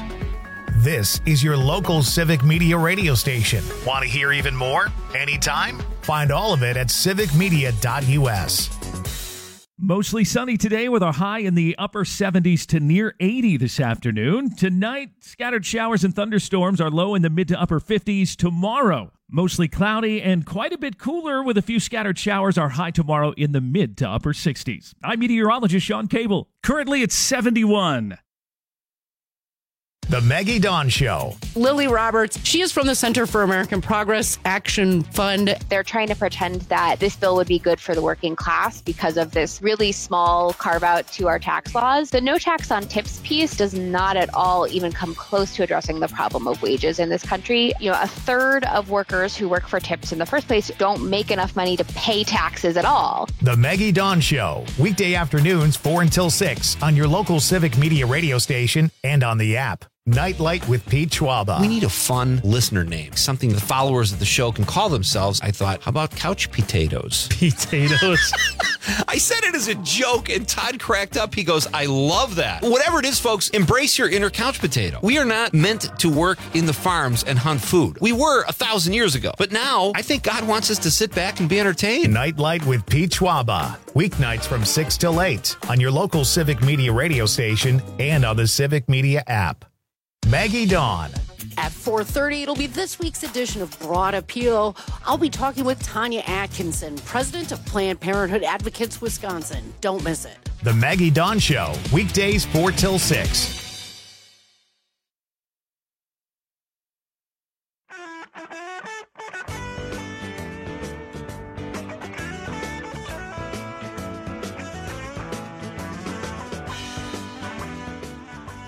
This is your local Civic Media radio station. Want to hear even more? Anytime? Find all of it at civic media dot U S. Mostly sunny today with a high in the upper seventies to near eighty this afternoon. Tonight, scattered showers and thunderstorms are low in the mid to upper fifties. Tomorrow, mostly cloudy and quite a bit cooler with a few scattered showers. Our high tomorrow in the mid to upper sixties. I'm meteorologist Sean Cable. Currently it's seventy-one. The Maggie Dawn Show. Lily Roberts, she is from the Center for American Progress Action Fund. They're trying to pretend that this bill would be good for the working class because of this really small carve out to our tax laws. The no tax on tips piece does not at all even come close to addressing the problem of wages in this country. You know, a third of workers who work for tips in the first place don't make enough money to pay taxes at all. The Maggie Dawn Show. Weekday afternoons, four until six on your local Civic Media radio station and on the app. Nightlight with Pete Schwaba. We need a fun listener name, something the followers of the show can call themselves. I thought, how about couch potatoes? Potatoes. I said it as a joke, and Todd cracked up. He goes, I love that. Whatever it is, folks, embrace your inner couch potato. We are not meant to work in the farms and hunt food. We were a thousand years ago. But now, I think God wants us to sit back and be entertained. Nightlight with Pete Schwaba. Weeknights from six till eight on your local Civic Media radio station and on the Civic Media app. Maggie Dawn. At four thirty, it'll be this week's edition of Broad Appeal. I'll be talking with Tanya Atkinson, president of Planned Parenthood Advocates Wisconsin. Don't miss it. The Maggie Dawn Show, weekdays four till six.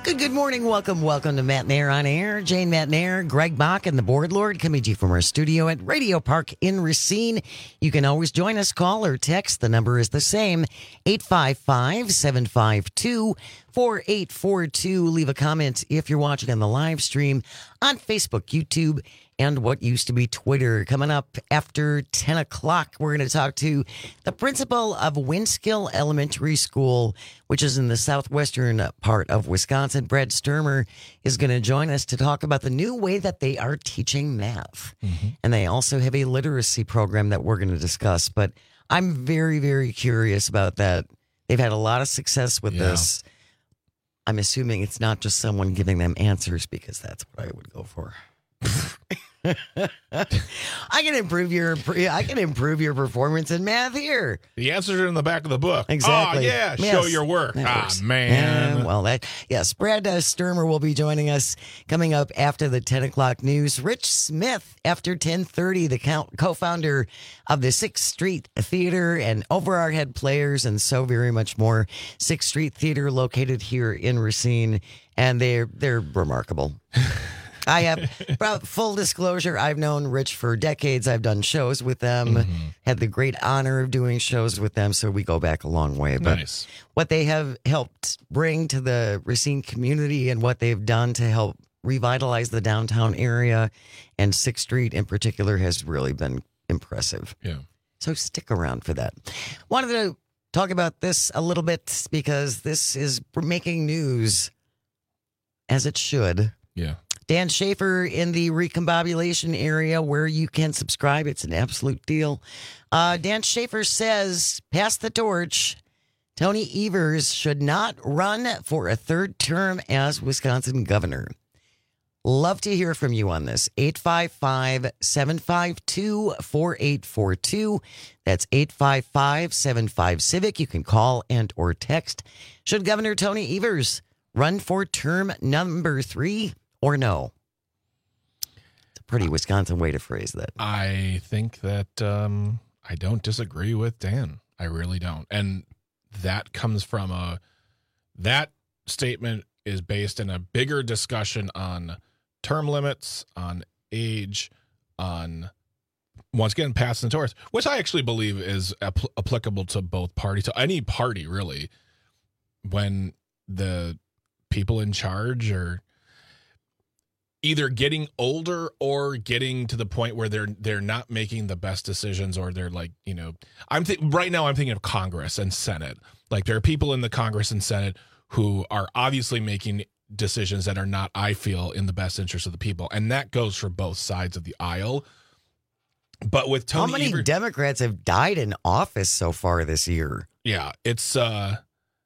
Good, good morning. Welcome, welcome to Matt Nair on Air. Jane Matt Nair, Greg Bach, and the Board Lord coming to you from our studio at Radio Park in Racine. You can always join us, call or text. The number is the same, eight five five, seven five two, four eight four two. Leave a comment if you're watching on the live stream on Facebook, YouTube, and what used to be Twitter. Coming up after ten o'clock, we're going to talk to the principal of Winskill Elementary School, which is in the southwestern part of Wisconsin. Brad Sturmer is going to join us to talk about the new way that they are teaching math. Mm-hmm. And they also have a literacy program that we're going to discuss. But I'm very, very curious about that. They've had a lot of success with yeah. this. I'm assuming it's not just someone giving them answers, because that's what I would go for. I can improve your I can improve your performance in math here. The answers are in the back of the book. Exactly. Oh, yeah. Yes. Show your work. That ah, works. man. Yeah, well, that yes. Brad uh, Sturmer will be joining us coming up after the ten o'clock news. Rich Smith after ten thirty, the co-founder of the Sixth Street Theater and Over Our Head Players, and so very much more. Sixth Street Theater, located here in Racine, and they're they're remarkable. I have, full disclosure, I've known Rich for decades. I've done shows with them, mm-hmm. had the great honor of doing shows with them, so we go back a long way. But nice. What they have helped bring to the Racine community and what they've done to help revitalize the downtown area and Sixth Street in particular has really been impressive. Yeah. So stick around for that. Wanted to talk about this a little bit because this is making news, as it should. Yeah. Dan Schaefer in the recombobulation area where you can subscribe. It's an absolute deal. Uh, Dan Schaefer says, pass the torch. Tony Evers should not run for a third term as Wisconsin governor. Love to hear from you on this. eight five five, seven five two, four eight four two. That's eight five five, seven five, CIVIC. You can call and or text. Should Governor Tony Evers run for term number three? Or no? It's a pretty Wisconsin way to phrase that. I think that um, I don't disagree with Dan. I really don't. And that comes from a, that statement is based in a bigger discussion on term limits, on age, on, once again, passing the torch, which I actually believe is apl- applicable to both parties, to any party, really, when the people in charge are either getting older or getting to the point where they're they're not making the best decisions, or they're like, you know, I'm th- right now I'm thinking of Congress and Senate. Like, there are people in the Congress and Senate who are obviously making decisions that are not, I feel, in the best interest of the people, and that goes for both sides of the aisle. But with Tony, how many Evers, Democrats have died in office so far this year? Yeah, it's uh,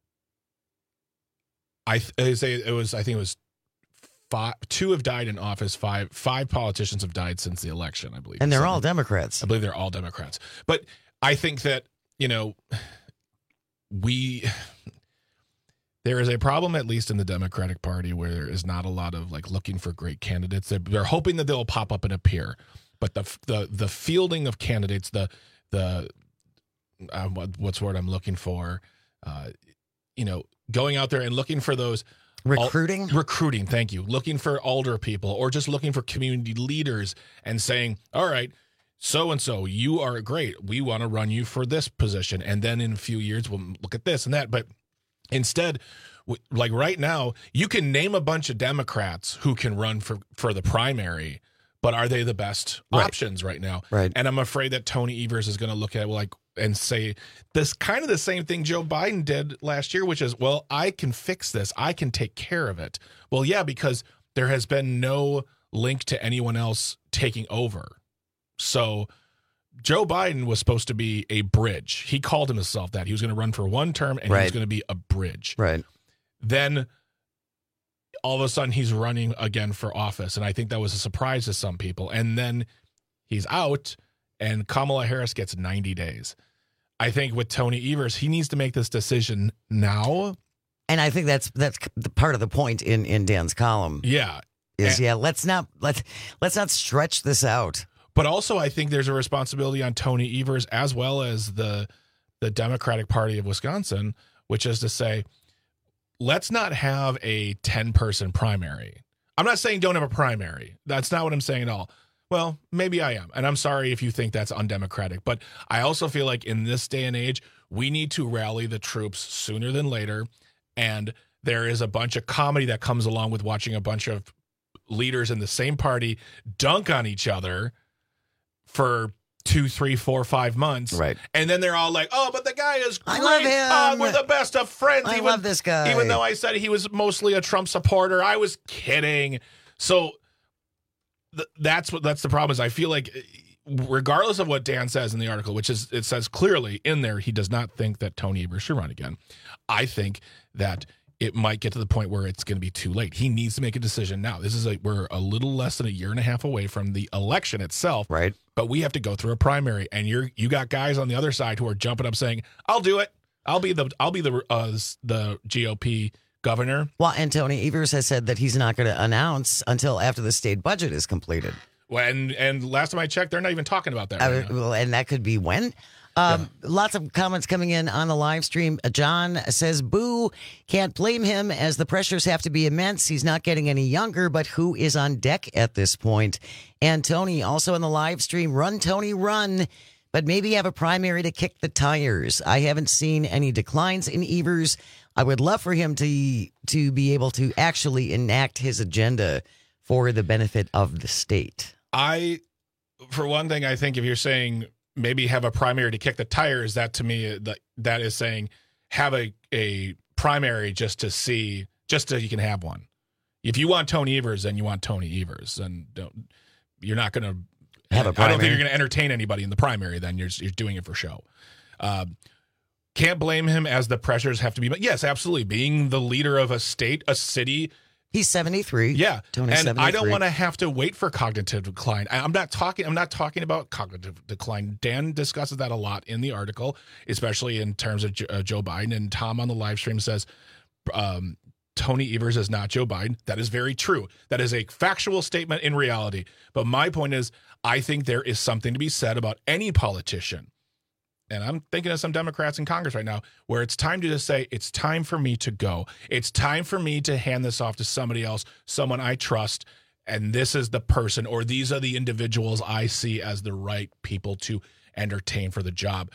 I, th- I say it was I think it was. Five, two have died in office. Five five politicians have died since the election, I believe. And they're so, all Democrats. I believe they're all Democrats. But I think that, you know, we there is a problem, at least in the Democratic Party, where there is not a lot of like looking for great candidates. They're, they're hoping that they'll pop up and appear, but the the the fielding of candidates, the the uh, what, what's the word I'm looking for, uh, you know, going out there and looking for those. Recruiting? Al- recruiting, thank you. Looking for older people, or just looking for community leaders and saying, all right, so-and-so, you are great. We want to run you for this position. And then in a few years, we'll look at this and that. But instead, like right now, you can name a bunch of Democrats who can run for, for the primary, but are they the best right. options right now? Right. And I'm afraid that Tony Evers is going to look at it like, and say this kind of the same thing Joe Biden did last year, which is, well, I can fix this. I can take care of it. Well, yeah, because there has been no link to anyone else taking over. So Joe Biden was supposed to be a bridge. He called himself that. He was going to run for one term, and right. he was going to be a bridge. Right. Then all of a sudden he's running again for office. And I think that was a surprise to some people. And then he's out, and Kamala Harris gets ninety days. I think with Tony Evers, he needs to make this decision now. And I think that's that's the part of the point in, in Dan's column. Yeah. Is and, yeah, let's not let's let's not stretch this out. But also I think there's a responsibility on Tony Evers as well as the the Democratic Party of Wisconsin, which is to say, let's not have a ten-person primary. I'm not saying don't have a primary. That's not what I'm saying at all. Well, maybe I am, and I'm sorry if you think that's undemocratic. But I also feel like in this day and age, we need to rally the troops sooner than later, and there is a bunch of comedy that comes along with watching a bunch of leaders in the same party dunk on each other for two, three, four, five months. Right. And then they're all like, oh, but the guy is great. I love him. Oh, we're the best of friends. I even, love this guy. Even though I said he was mostly a Trump supporter, I was kidding. So th- that's what that's the problem is I feel like regardless of what Dan says in the article, which is it says clearly in there, he does not think that Tony Evers should run again. I think that it might get to the point where it's going to be too late. He needs to make a decision now. This is a, we're a little less than a year and a half away from the election itself. Right. But we have to go through a primary, and you're you got guys on the other side who are jumping up saying, "I'll do it. I'll be the I'll be the uh, the G O P governor." Well, and Tony Evers has said that he's not going to announce until after the state budget is completed. Well, and and last time I checked, they're not even talking about that. Right uh, well, and that could be when. Um, yeah. Lots of comments coming in on the live stream. John says, boo, can't blame him as the pressures have to be immense. He's not getting any younger, but who is on deck at this point? And Tony, also in the live stream, run, Tony, run, but maybe have a primary to kick the tires. I haven't seen any declines in Evers. I would love for him to, to be able to actually enact his agenda for the benefit of the state. I, for one thing, I think if you're saying maybe have a primary to kick the tires, that to me, that, that is saying have a, a primary just to see, just so you can have one. If you want Tony Evers, then you want Tony Evers. And don't, you're not going to have a primary. I don't think you're going to entertain anybody in the primary, then you're, you're doing it for show. Uh, can't blame him as the pressures have to be, but yes, absolutely. Being the leader of a state, a city, he's seventy-three. Yeah. Tony's and seventy-three. I don't want to have to wait for cognitive decline. I, I'm not talking I'm not talking about cognitive decline. Dan discusses that a lot in the article, especially in terms of uh, Joe Biden. And Tom on the live stream says um, Tony Evers is not Joe Biden. That is very true. That is a factual statement in reality. But my point is, I think there is something to be said about any politician. And I'm thinking of some Democrats in Congress right now where it's time to just say, it's time for me to go. It's time for me to hand this off to somebody else, someone I trust. And this is the person, or these are the individuals I see as the right people to entertain for the job.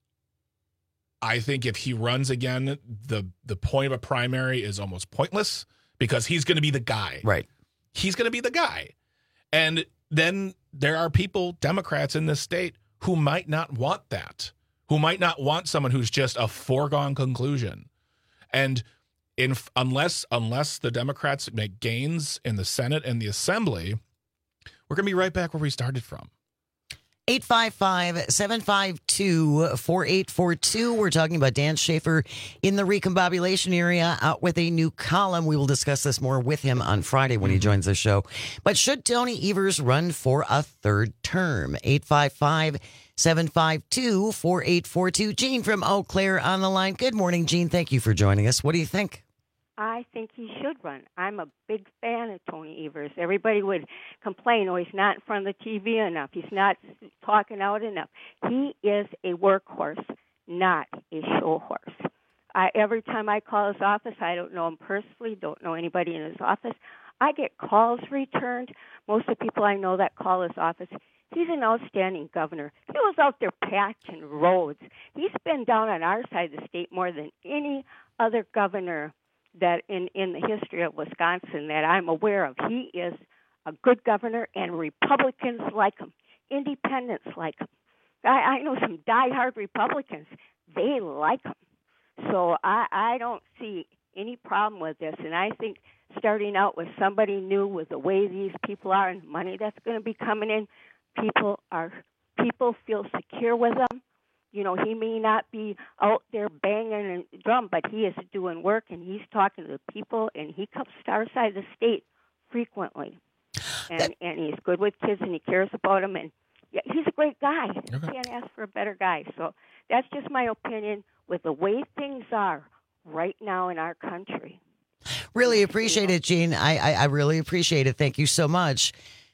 I think if he runs again, the, the point of a primary is almost pointless because he's going to be the guy. Right. He's going to be the guy. And then there are people, Democrats in this state, who might not want that. Who might not want someone who's just a foregone conclusion. And in, unless unless the Democrats make gains in the Senate and the Assembly, we're going to be right back where we started from. eight five five, seven five two, four eight four two. We're talking about Dan Schaefer in the recombobulation area out with a new column. We will discuss this more with him on Friday when he joins the show. But should Tony Evers run for a third term? eight five five, seven five two, four eight four two. Gene from Eau Claire on the line. Good morning, Gene. Thank you for joining us. What do you think? I think he should run. I'm a big fan of Tony Evers. Everybody would complain, oh, he's not in front of the T V enough. He's not talking out enough. He is a workhorse, not a show horse. I, every time I call his office, I don't know him personally, don't know anybody in his office. I get calls returned. Most of the people I know that call his office, he's an outstanding governor. He was out there patching roads. He's been down on our side of the state more than any other governor that in, in the history of Wisconsin that I'm aware of. He is a good governor, and Republicans like him. Independents like him. I, I know some diehard Republicans. They like him. So I, I don't see any problem with this, and I think starting out with somebody new with the way these people are and money that's going to be coming in, people are people feel secure with them. You know, he may not be out there banging a drum, but he is doing work, and he's talking to the people, and he comes to our side of the state frequently. And, and he's good with kids, and he cares about them, and yeah, he's a great guy. Okay. You can't ask for a better guy. So that's just my opinion with the way things are right now in our country. Really appreciate it, Gene. I, I, I really appreciate it. Thank you so much.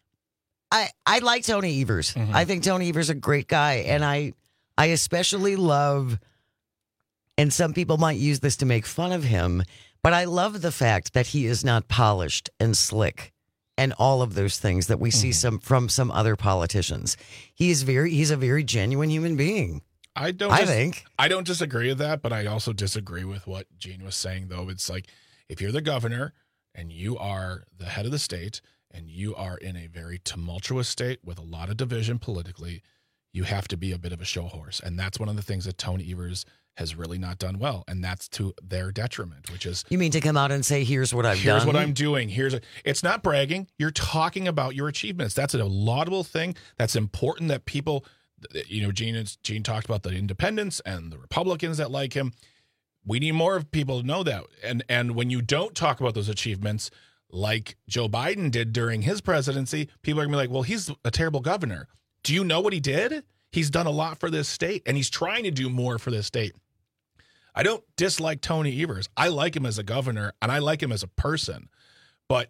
I, I like Tony Evers. Mm-hmm. I think Tony Evers is a great guy, and I... I especially love, and some people might use this to make fun of him, But I love the fact that he is not polished and slick and all of those things that we see some from some other politicians. He is very he's a very genuine human being. I don't I dis- think. I don't disagree with that, but I also disagree with what Gene was saying, though. It's like, if you're the governor and you are the head of the state and you are in a very tumultuous state with a lot of division politically, you have to be a bit of a show horse. And that's one of the things that Tony Evers has really not done well. And that's to their detriment, which is... You mean to come out and say, here's what I've here's done? what I'm doing. Here's a, It's not bragging. You're talking about your achievements. That's a laudable thing. That's important that people... You know, Gene, Gene talked about the independents and the Republicans that like him. We need more of people to know that. And and when you don't talk about those achievements, like Joe Biden did during his presidency, people are going to be like, well, he's a terrible governor. Do you know what he did? He's done a lot for this state, and he's trying to do more for this state. I don't dislike Tony Evers. I like him as a governor, and I like him as a person. But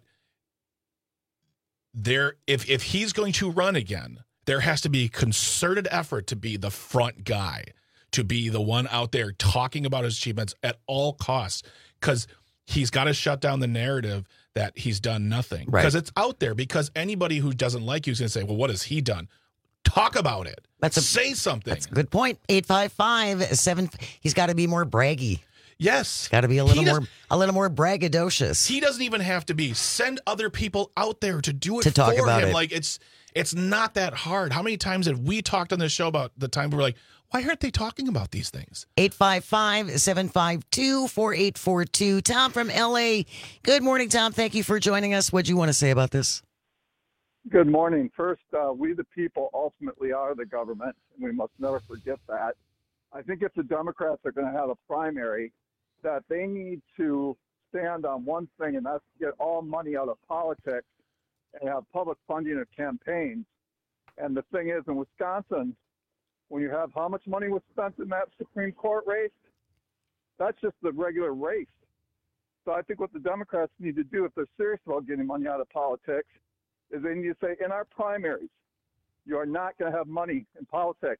there, if if he's going to run again, there has to be concerted effort to be the front guy, to be the one out there talking about his achievements at all costs, because he's got to shut down the narrative that he's done nothing. Right. Because it's out there, because anybody who doesn't like you is going to say, well, what has he done? Talk about it. That's a, Say something. That's a good point. eight five five seven He's got to be more braggy. Yes. Got to be a little He more does- a little more braggadocious. He doesn't even have to be. Send other people out there to do it To talk for about him. it. Like, it's it's not that hard. How many times have we talked on this show about the time we were like, why aren't they talking about these things? eight five five seven five two four eight four two. Tom from L A. Good morning, Tom. Thank you for joining us. What do you want to say about this? Good morning. First, uh, we the people ultimately are the government, and we must never forget that. I think if the Democrats are going to have a primary, that they need to stand on one thing, and that's get all money out of politics and have public funding of campaigns. And the thing is, in Wisconsin, when you have how much money was spent in that Supreme Court race, that's just the regular race. So I think what the Democrats need to do, if they're serious about getting money out of politics, is they need to say, in our primaries, you are not going to have money in politics.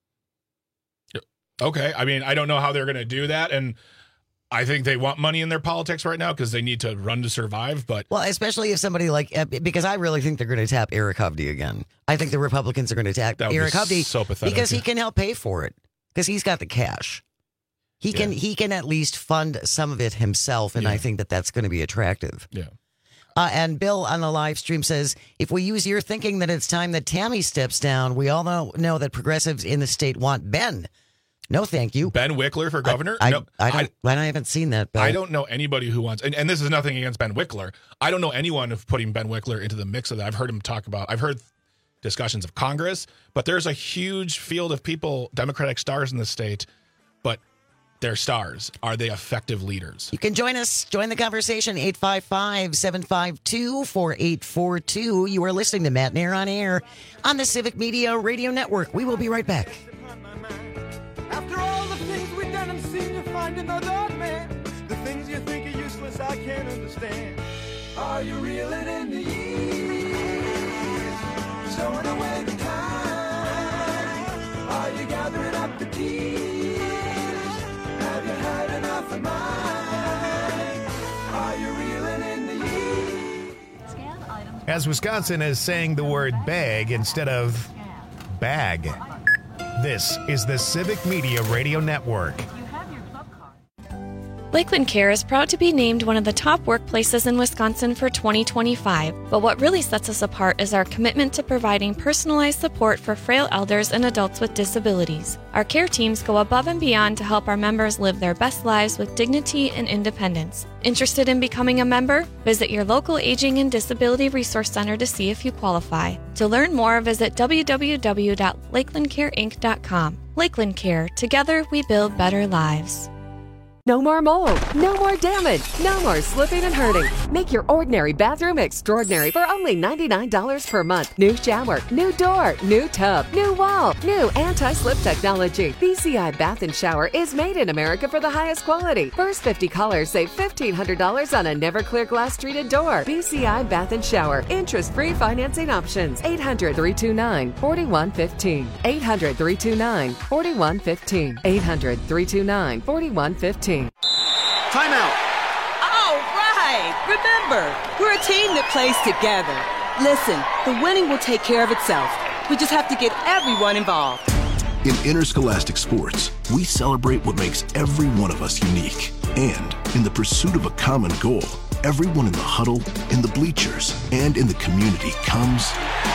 Okay. I mean, I don't know how they're going to do that. And I think they want money in their politics right now because they need to run to survive. But Well, especially if somebody like, uh, because I really think they're going to tap Eric Hovde again. I think the Republicans are going to tap That would be Eric Hovde so pathetic. because he can help pay for it because he's got the cash. He can he can at least fund some of it himself, and Yeah. I think that that's going to be attractive. Yeah. Uh, and Bill on the live stream says, if we use your thinking that it's time that Tammy steps down, we all know, know that progressives in the state want Ben. No, thank you. Ben Wickler for governor? I, I, no, I, don't, I, I haven't seen that, Bill. I don't know anybody who wants, and, and this is nothing against Ben Wickler. I don't know anyone of putting Ben Wickler into the mix of that. I've heard him talk about, I've heard discussions of Congress, but there's a huge field of people, Democratic stars in the state, but they're stars. Are they effective leaders? You can join us, join the conversation, eight five five seven five two four eight four two. You are listening to Matt Nair on Air on the Civic Media Radio Network. We will be right back. After all the things we've done and seen, you find another man. The things you think are useless, I can't understand. Are you reeling in the years? Stowing away the time? Are you gathering up the tears? Have you had enough of mine? Are you reeling in the years? As Wisconsin is saying the word bag instead of bag. This is the Civic Media Radio Network. Lakeland Care is proud to be named one of the top workplaces in Wisconsin for twenty twenty-five, but what really sets us apart is our commitment to providing personalized support for frail elders and adults with disabilities. Our care teams go above and beyond to help our members live their best lives with dignity and independence. Interested in becoming a member? Visit your local Aging and Disability Resource Center to see if you qualify. To learn more, visit w w w dot lakeland care inc dot com. Lakeland Care. Together, we build better lives. No more mold, no more damage, no more slipping and hurting. Make your ordinary bathroom extraordinary for only ninety-nine dollars per month. New shower, new door, new tub, new wall, new anti-slip technology. B C I Bath and Shower is made in America for the highest quality. First fifty callers save fifteen hundred dollars on a never clear glass treated door. B C I Bath and Shower. Interest-free financing options. eight hundred, three two nine, four one one five. eight hundred, three two nine, four one one five. eight hundred, three two nine, four one one five. Timeout. right. Remember, we're a team that plays together. Listen, the winning will take care of itself. We just have to get everyone involved. In interscholastic sports, we celebrate what makes every one of us unique. And in the pursuit of a common goal, everyone in the huddle, in the bleachers, and in the community comes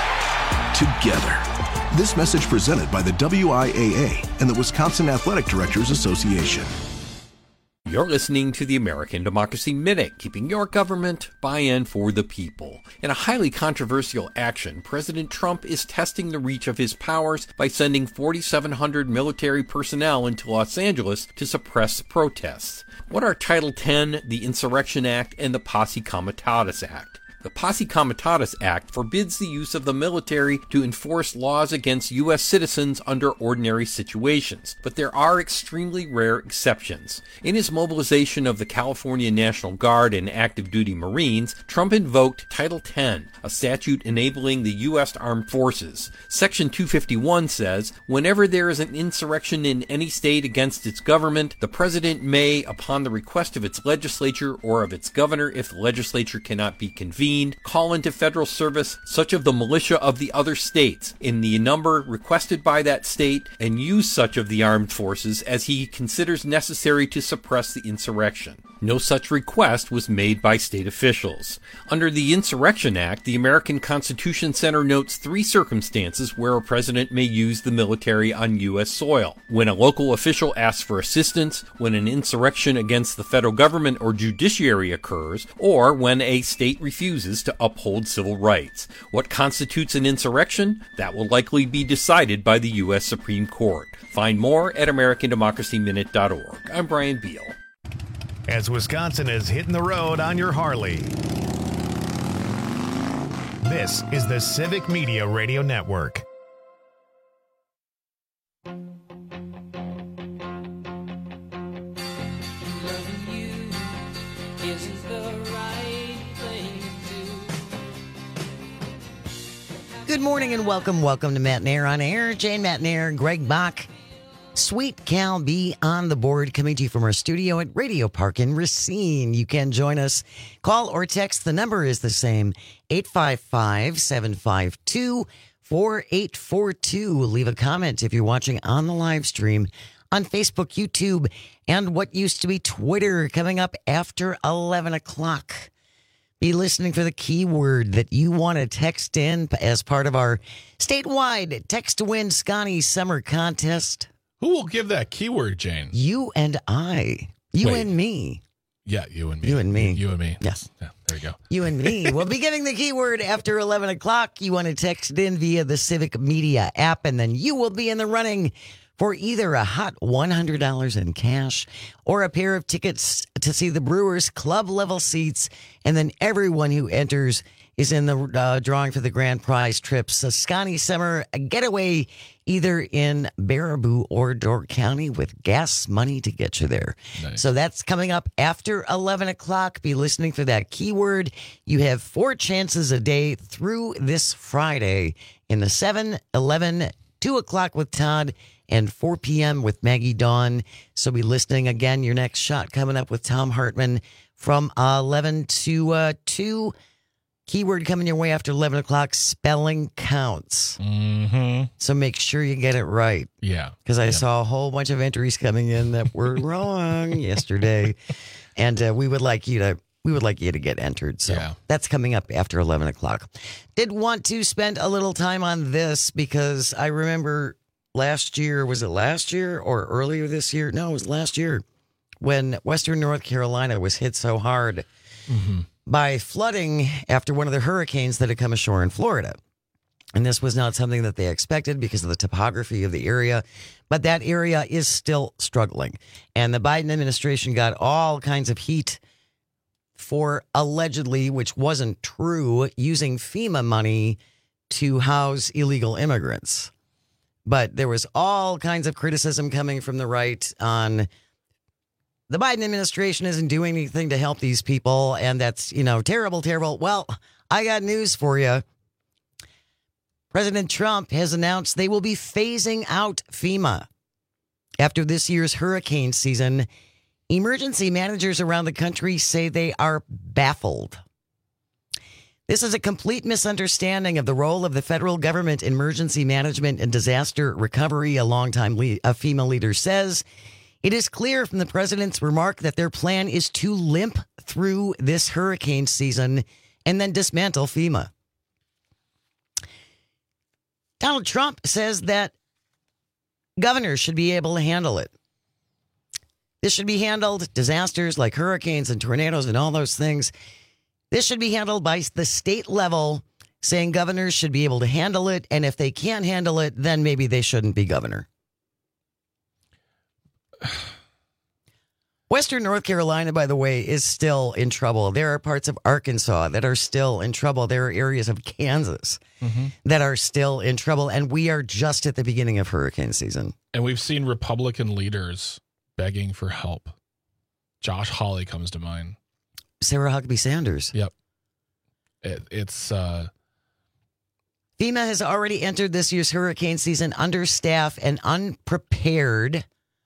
together. This message presented by the W I A A and the Wisconsin Athletic Directors Association. You're listening to the American Democracy Minute, keeping your government buy-in for the people. In a highly controversial action, President Trump is testing the reach of his powers by sending forty-seven hundred military personnel into Los Angeles to suppress protests. What are Title ten, the Insurrection Act, and the Posse Comitatus Act? The Posse Comitatus Act forbids the use of the military to enforce laws against U S citizens under ordinary situations, but there are extremely rare exceptions. In his mobilization of the California National Guard and active duty Marines, Trump invoked Title ten, a statute enabling the U S Armed Forces. Section two fifty-one says, whenever there is an insurrection in any state against its government, the president may, upon the request of its legislature or of its governor if the legislature cannot be convened, call into federal service such of the militia of the other states in the number requested by that state and use such of the armed forces as he considers necessary to suppress the insurrection. No such request was made by state officials. Under the Insurrection Act, the American Constitution Center notes three circumstances where a president may use the military on U S soil: when a local official asks for assistance, when an insurrection against the federal government or judiciary occurs, or when a state refuses to uphold civil rights. What constitutes an insurrection? That will likely be decided by the U S Supreme Court. Find more at American Democracy Minute dot org. I'm Brian Beal. As Wisconsin is hitting the road on your Harley. This is the Civic Media Radio Network. Good morning and welcome. Welcome to Matt Nair on Air. Jane Matt Nair, Greg Bach, Sweet Cal B on the board, coming to you from our studio at Radio Park in Racine. You can join us. Call or text. The number is the same, eight five five, seven five two, four eight four two. Leave a comment if you're watching on the live stream on Facebook, YouTube, and what used to be Twitter, coming up after eleven o'clock. Be listening for the keyword that you want to text in as part of our statewide Text to Win Scotty Summer Contest. Who will give that keyword, Jane? You and I. You Wait. and me. Yeah, you and me. You and me. You and me. Yes. Yeah, there you go. You and me. We'll be giving the keyword after eleven o'clock. You want to text it in via the Civic Media app, and then you will be in the running for either a hot one hundred dollars in cash or a pair of tickets to see the Brewers club level seats. And then everyone who enters is in the uh, drawing for the grand prize trips. A Scotty Summer getaway either in Baraboo or Door County with gas money to get you there. Nice. So that's coming up after eleven o'clock. Be listening for that keyword. You have four chances a day through this Friday in the seven, eleven, two o'clock with Todd, and four p.m. with Maggie Dawn. So be listening again. Your next shot coming up with Tom Hartman from uh, eleven to two. Keyword coming your way after eleven o'clock, spelling counts. Mm-hmm. So make sure you get it right. Yeah. Because I yeah. saw a whole bunch of entries coming in that were wrong yesterday. And uh, we would like you to we would like you to get entered. So yeah. that's coming up after eleven o'clock. Did want to spend a little time on this because I remember last year, was it last year or earlier this year? No, it was last year when Western North Carolina was hit so hard mm-hmm. by flooding after one of the hurricanes that had come ashore in Florida. And this was not something that they expected because of the topography of the area. But that area is still struggling. And the Biden administration got all kinds of heat for allegedly, which wasn't true, using FEMA money to house illegal immigrants. But there was all kinds of criticism coming from the right on the Biden administration isn't doing anything to help these people. And that's, you know, terrible, terrible. Well, I got news for you. President Trump has announced they will be phasing out FEMA after this year's hurricane season Emergency managers around the country say they are baffled. This is a complete misunderstanding of the role of the federal government in emergency management and disaster recovery, a longtime le- a FEMA leader says. It is clear from the president's remark that their plan is to limp through this hurricane season and then dismantle FEMA. Donald Trump says that governors should be able to handle it. This should be handled, disasters like hurricanes and tornadoes and all those things. This should be handled by the state level, saying governors should be able to handle it. And if they can't handle it, then maybe they shouldn't be governor. Western North Carolina, by the way, is still in trouble. There are parts of Arkansas that are still in trouble. There are areas of Kansas mm-hmm. that are still in trouble. And we are just at the beginning of hurricane season. And we've seen Republican leaders begging for help. Josh Hawley comes to mind. Sarah Huckabee Sanders. Yep. It, it's uh... FEMA has already entered this year's hurricane season understaffed and unprepared.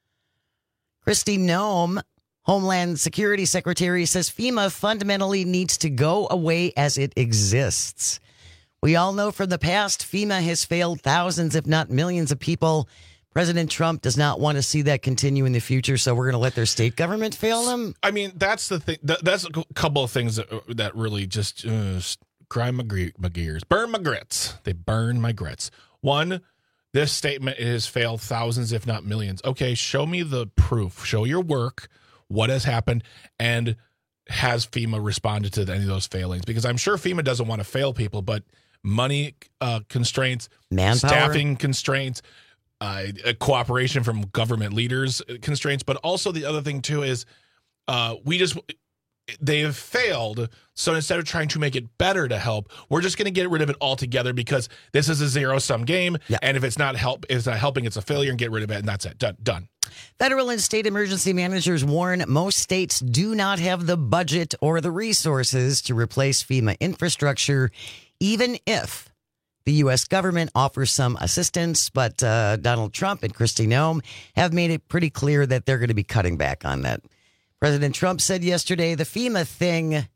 Kristi Noem, Homeland Security Secretary, says FEMA fundamentally needs to go away as it exists. We all know from the past, FEMA has failed thousands, if not millions of people. President Trump does not want to see that continue in the future, so we're going to let their state government fail them? I mean, that's the thing. That, that's a couple of things that that really just uh, grind my, gre- my gears. Burn my grits. They burn my grits. One, this statement has failed thousands, if not millions. Okay, show me the proof. Show your work, what has happened, and has FEMA responded to any of those failings? Because I'm sure FEMA doesn't want to fail people, but money uh, constraints, manpower, staffing constraints, Uh, cooperation from government leaders constraints, but also the other thing too is uh, we just they have failed. So instead of trying to make it better to help, we're just going to get rid of it altogether because this is a zero sum game. Yeah. And if it's not help, if it's not helping, it's a failure, and get rid of it, and that's it. Done. Done. Federal and state emergency managers warn most states do not have the budget or the resources to replace FEMA infrastructure, even if the U S government offers some assistance, but uh, Donald Trump and Kristi Noem have made it pretty clear that they're going to be cutting back on that. President Trump said yesterday the FEMA thing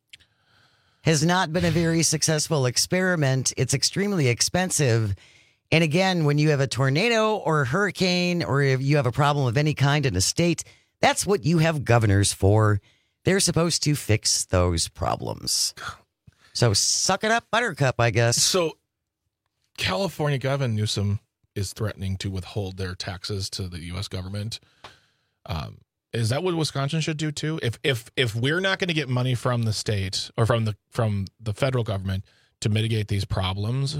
has not been a very successful experiment. It's extremely expensive. And again, when you have a tornado or a hurricane or if you have a problem of any kind in a state, that's what you have governors for. They're supposed to fix those problems. So suck it up, Buttercup, I guess. So California Gavin Newsom is threatening to withhold their taxes to the U S government. Um, is that what Wisconsin should do too? If if if we're not going to get money from the state or from the from the federal government to mitigate these problems,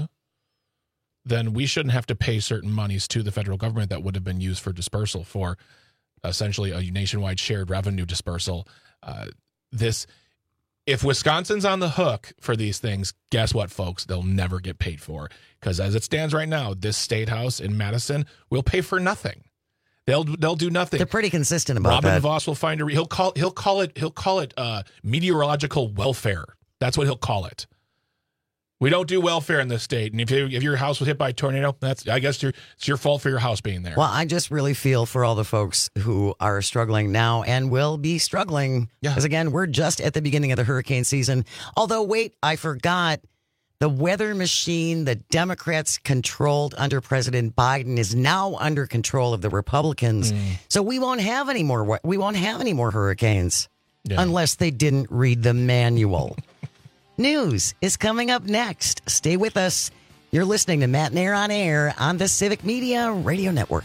then we shouldn't have to pay certain monies to the federal government that would have been used for dispersal for essentially a nationwide shared revenue dispersal. Uh, this. If Wisconsin's on the hook for these things, guess what, folks? They'll never get paid for. Because as it stands right now, this state house in Madison will pay for nothing. They'll they'll do nothing. They're pretty consistent about Robin that. Robin Voss will find a re- he'll call he'll call it he'll call it uh, meteorological welfare. That's what he'll call it. We don't do welfare in this state, and if you, if your house was hit by a tornado, that's I guess your, it's your fault for your house being there. Well, I just really feel for all the folks who are struggling now and will be struggling. Yeah. Because again, we're just at the beginning of the hurricane season. Although, wait, I forgot. The weather machine that Democrats controlled under President Biden is now under control of the Republicans. Mm. So we won't have any more. We won't have any more hurricanes yeah. unless they didn't read the manual. News is coming up next. Stay with us. You're listening to Matt Nair on Air on the Civic Media Radio Network.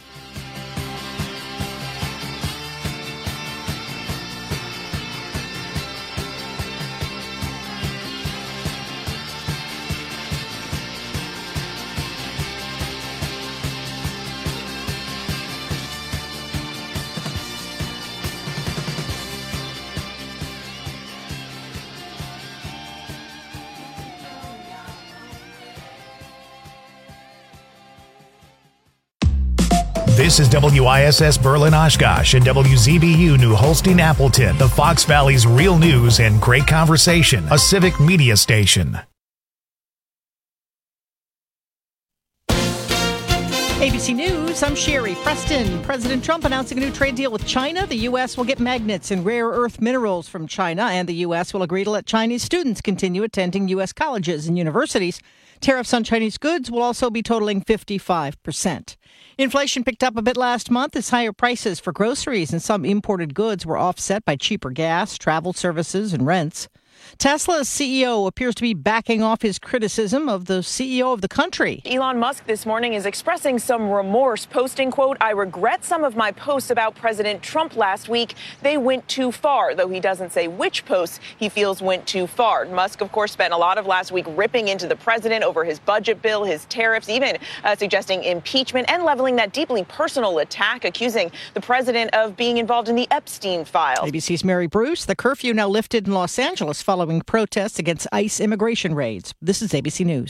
This is W I S S Berlin Oshkosh and W Z B U New Holstein Appleton, the Fox Valley's real news and great conversation, a civic media station. A B C News, I'm Sherry Preston. President Trump announcing a new trade deal with China. The U S will get magnets and rare earth minerals from China, and the U S will agree to let Chinese students continue attending U S colleges and universities. Tariffs on Chinese goods will also be totaling fifty-five percent. Inflation picked up a bit last month as higher prices for groceries and some imported goods were offset by cheaper gas, travel services, and rents. Tesla's C E O appears to be backing off his criticism of the C E O of the country. Elon Musk this morning is expressing some remorse, posting, quote, "I regret some of my posts about President Trump last week. They went too far," though he doesn't say which posts he feels went too far. Musk, of course, spent a lot of last week ripping into the president over his budget bill, his tariffs, even uh, suggesting impeachment and leveling that deeply personal attack, accusing the president of being involved in the Epstein files. A B C's Mary Bruce. The curfew now lifted in Los Angeles following protests against ICE immigration raids. This is A B C News.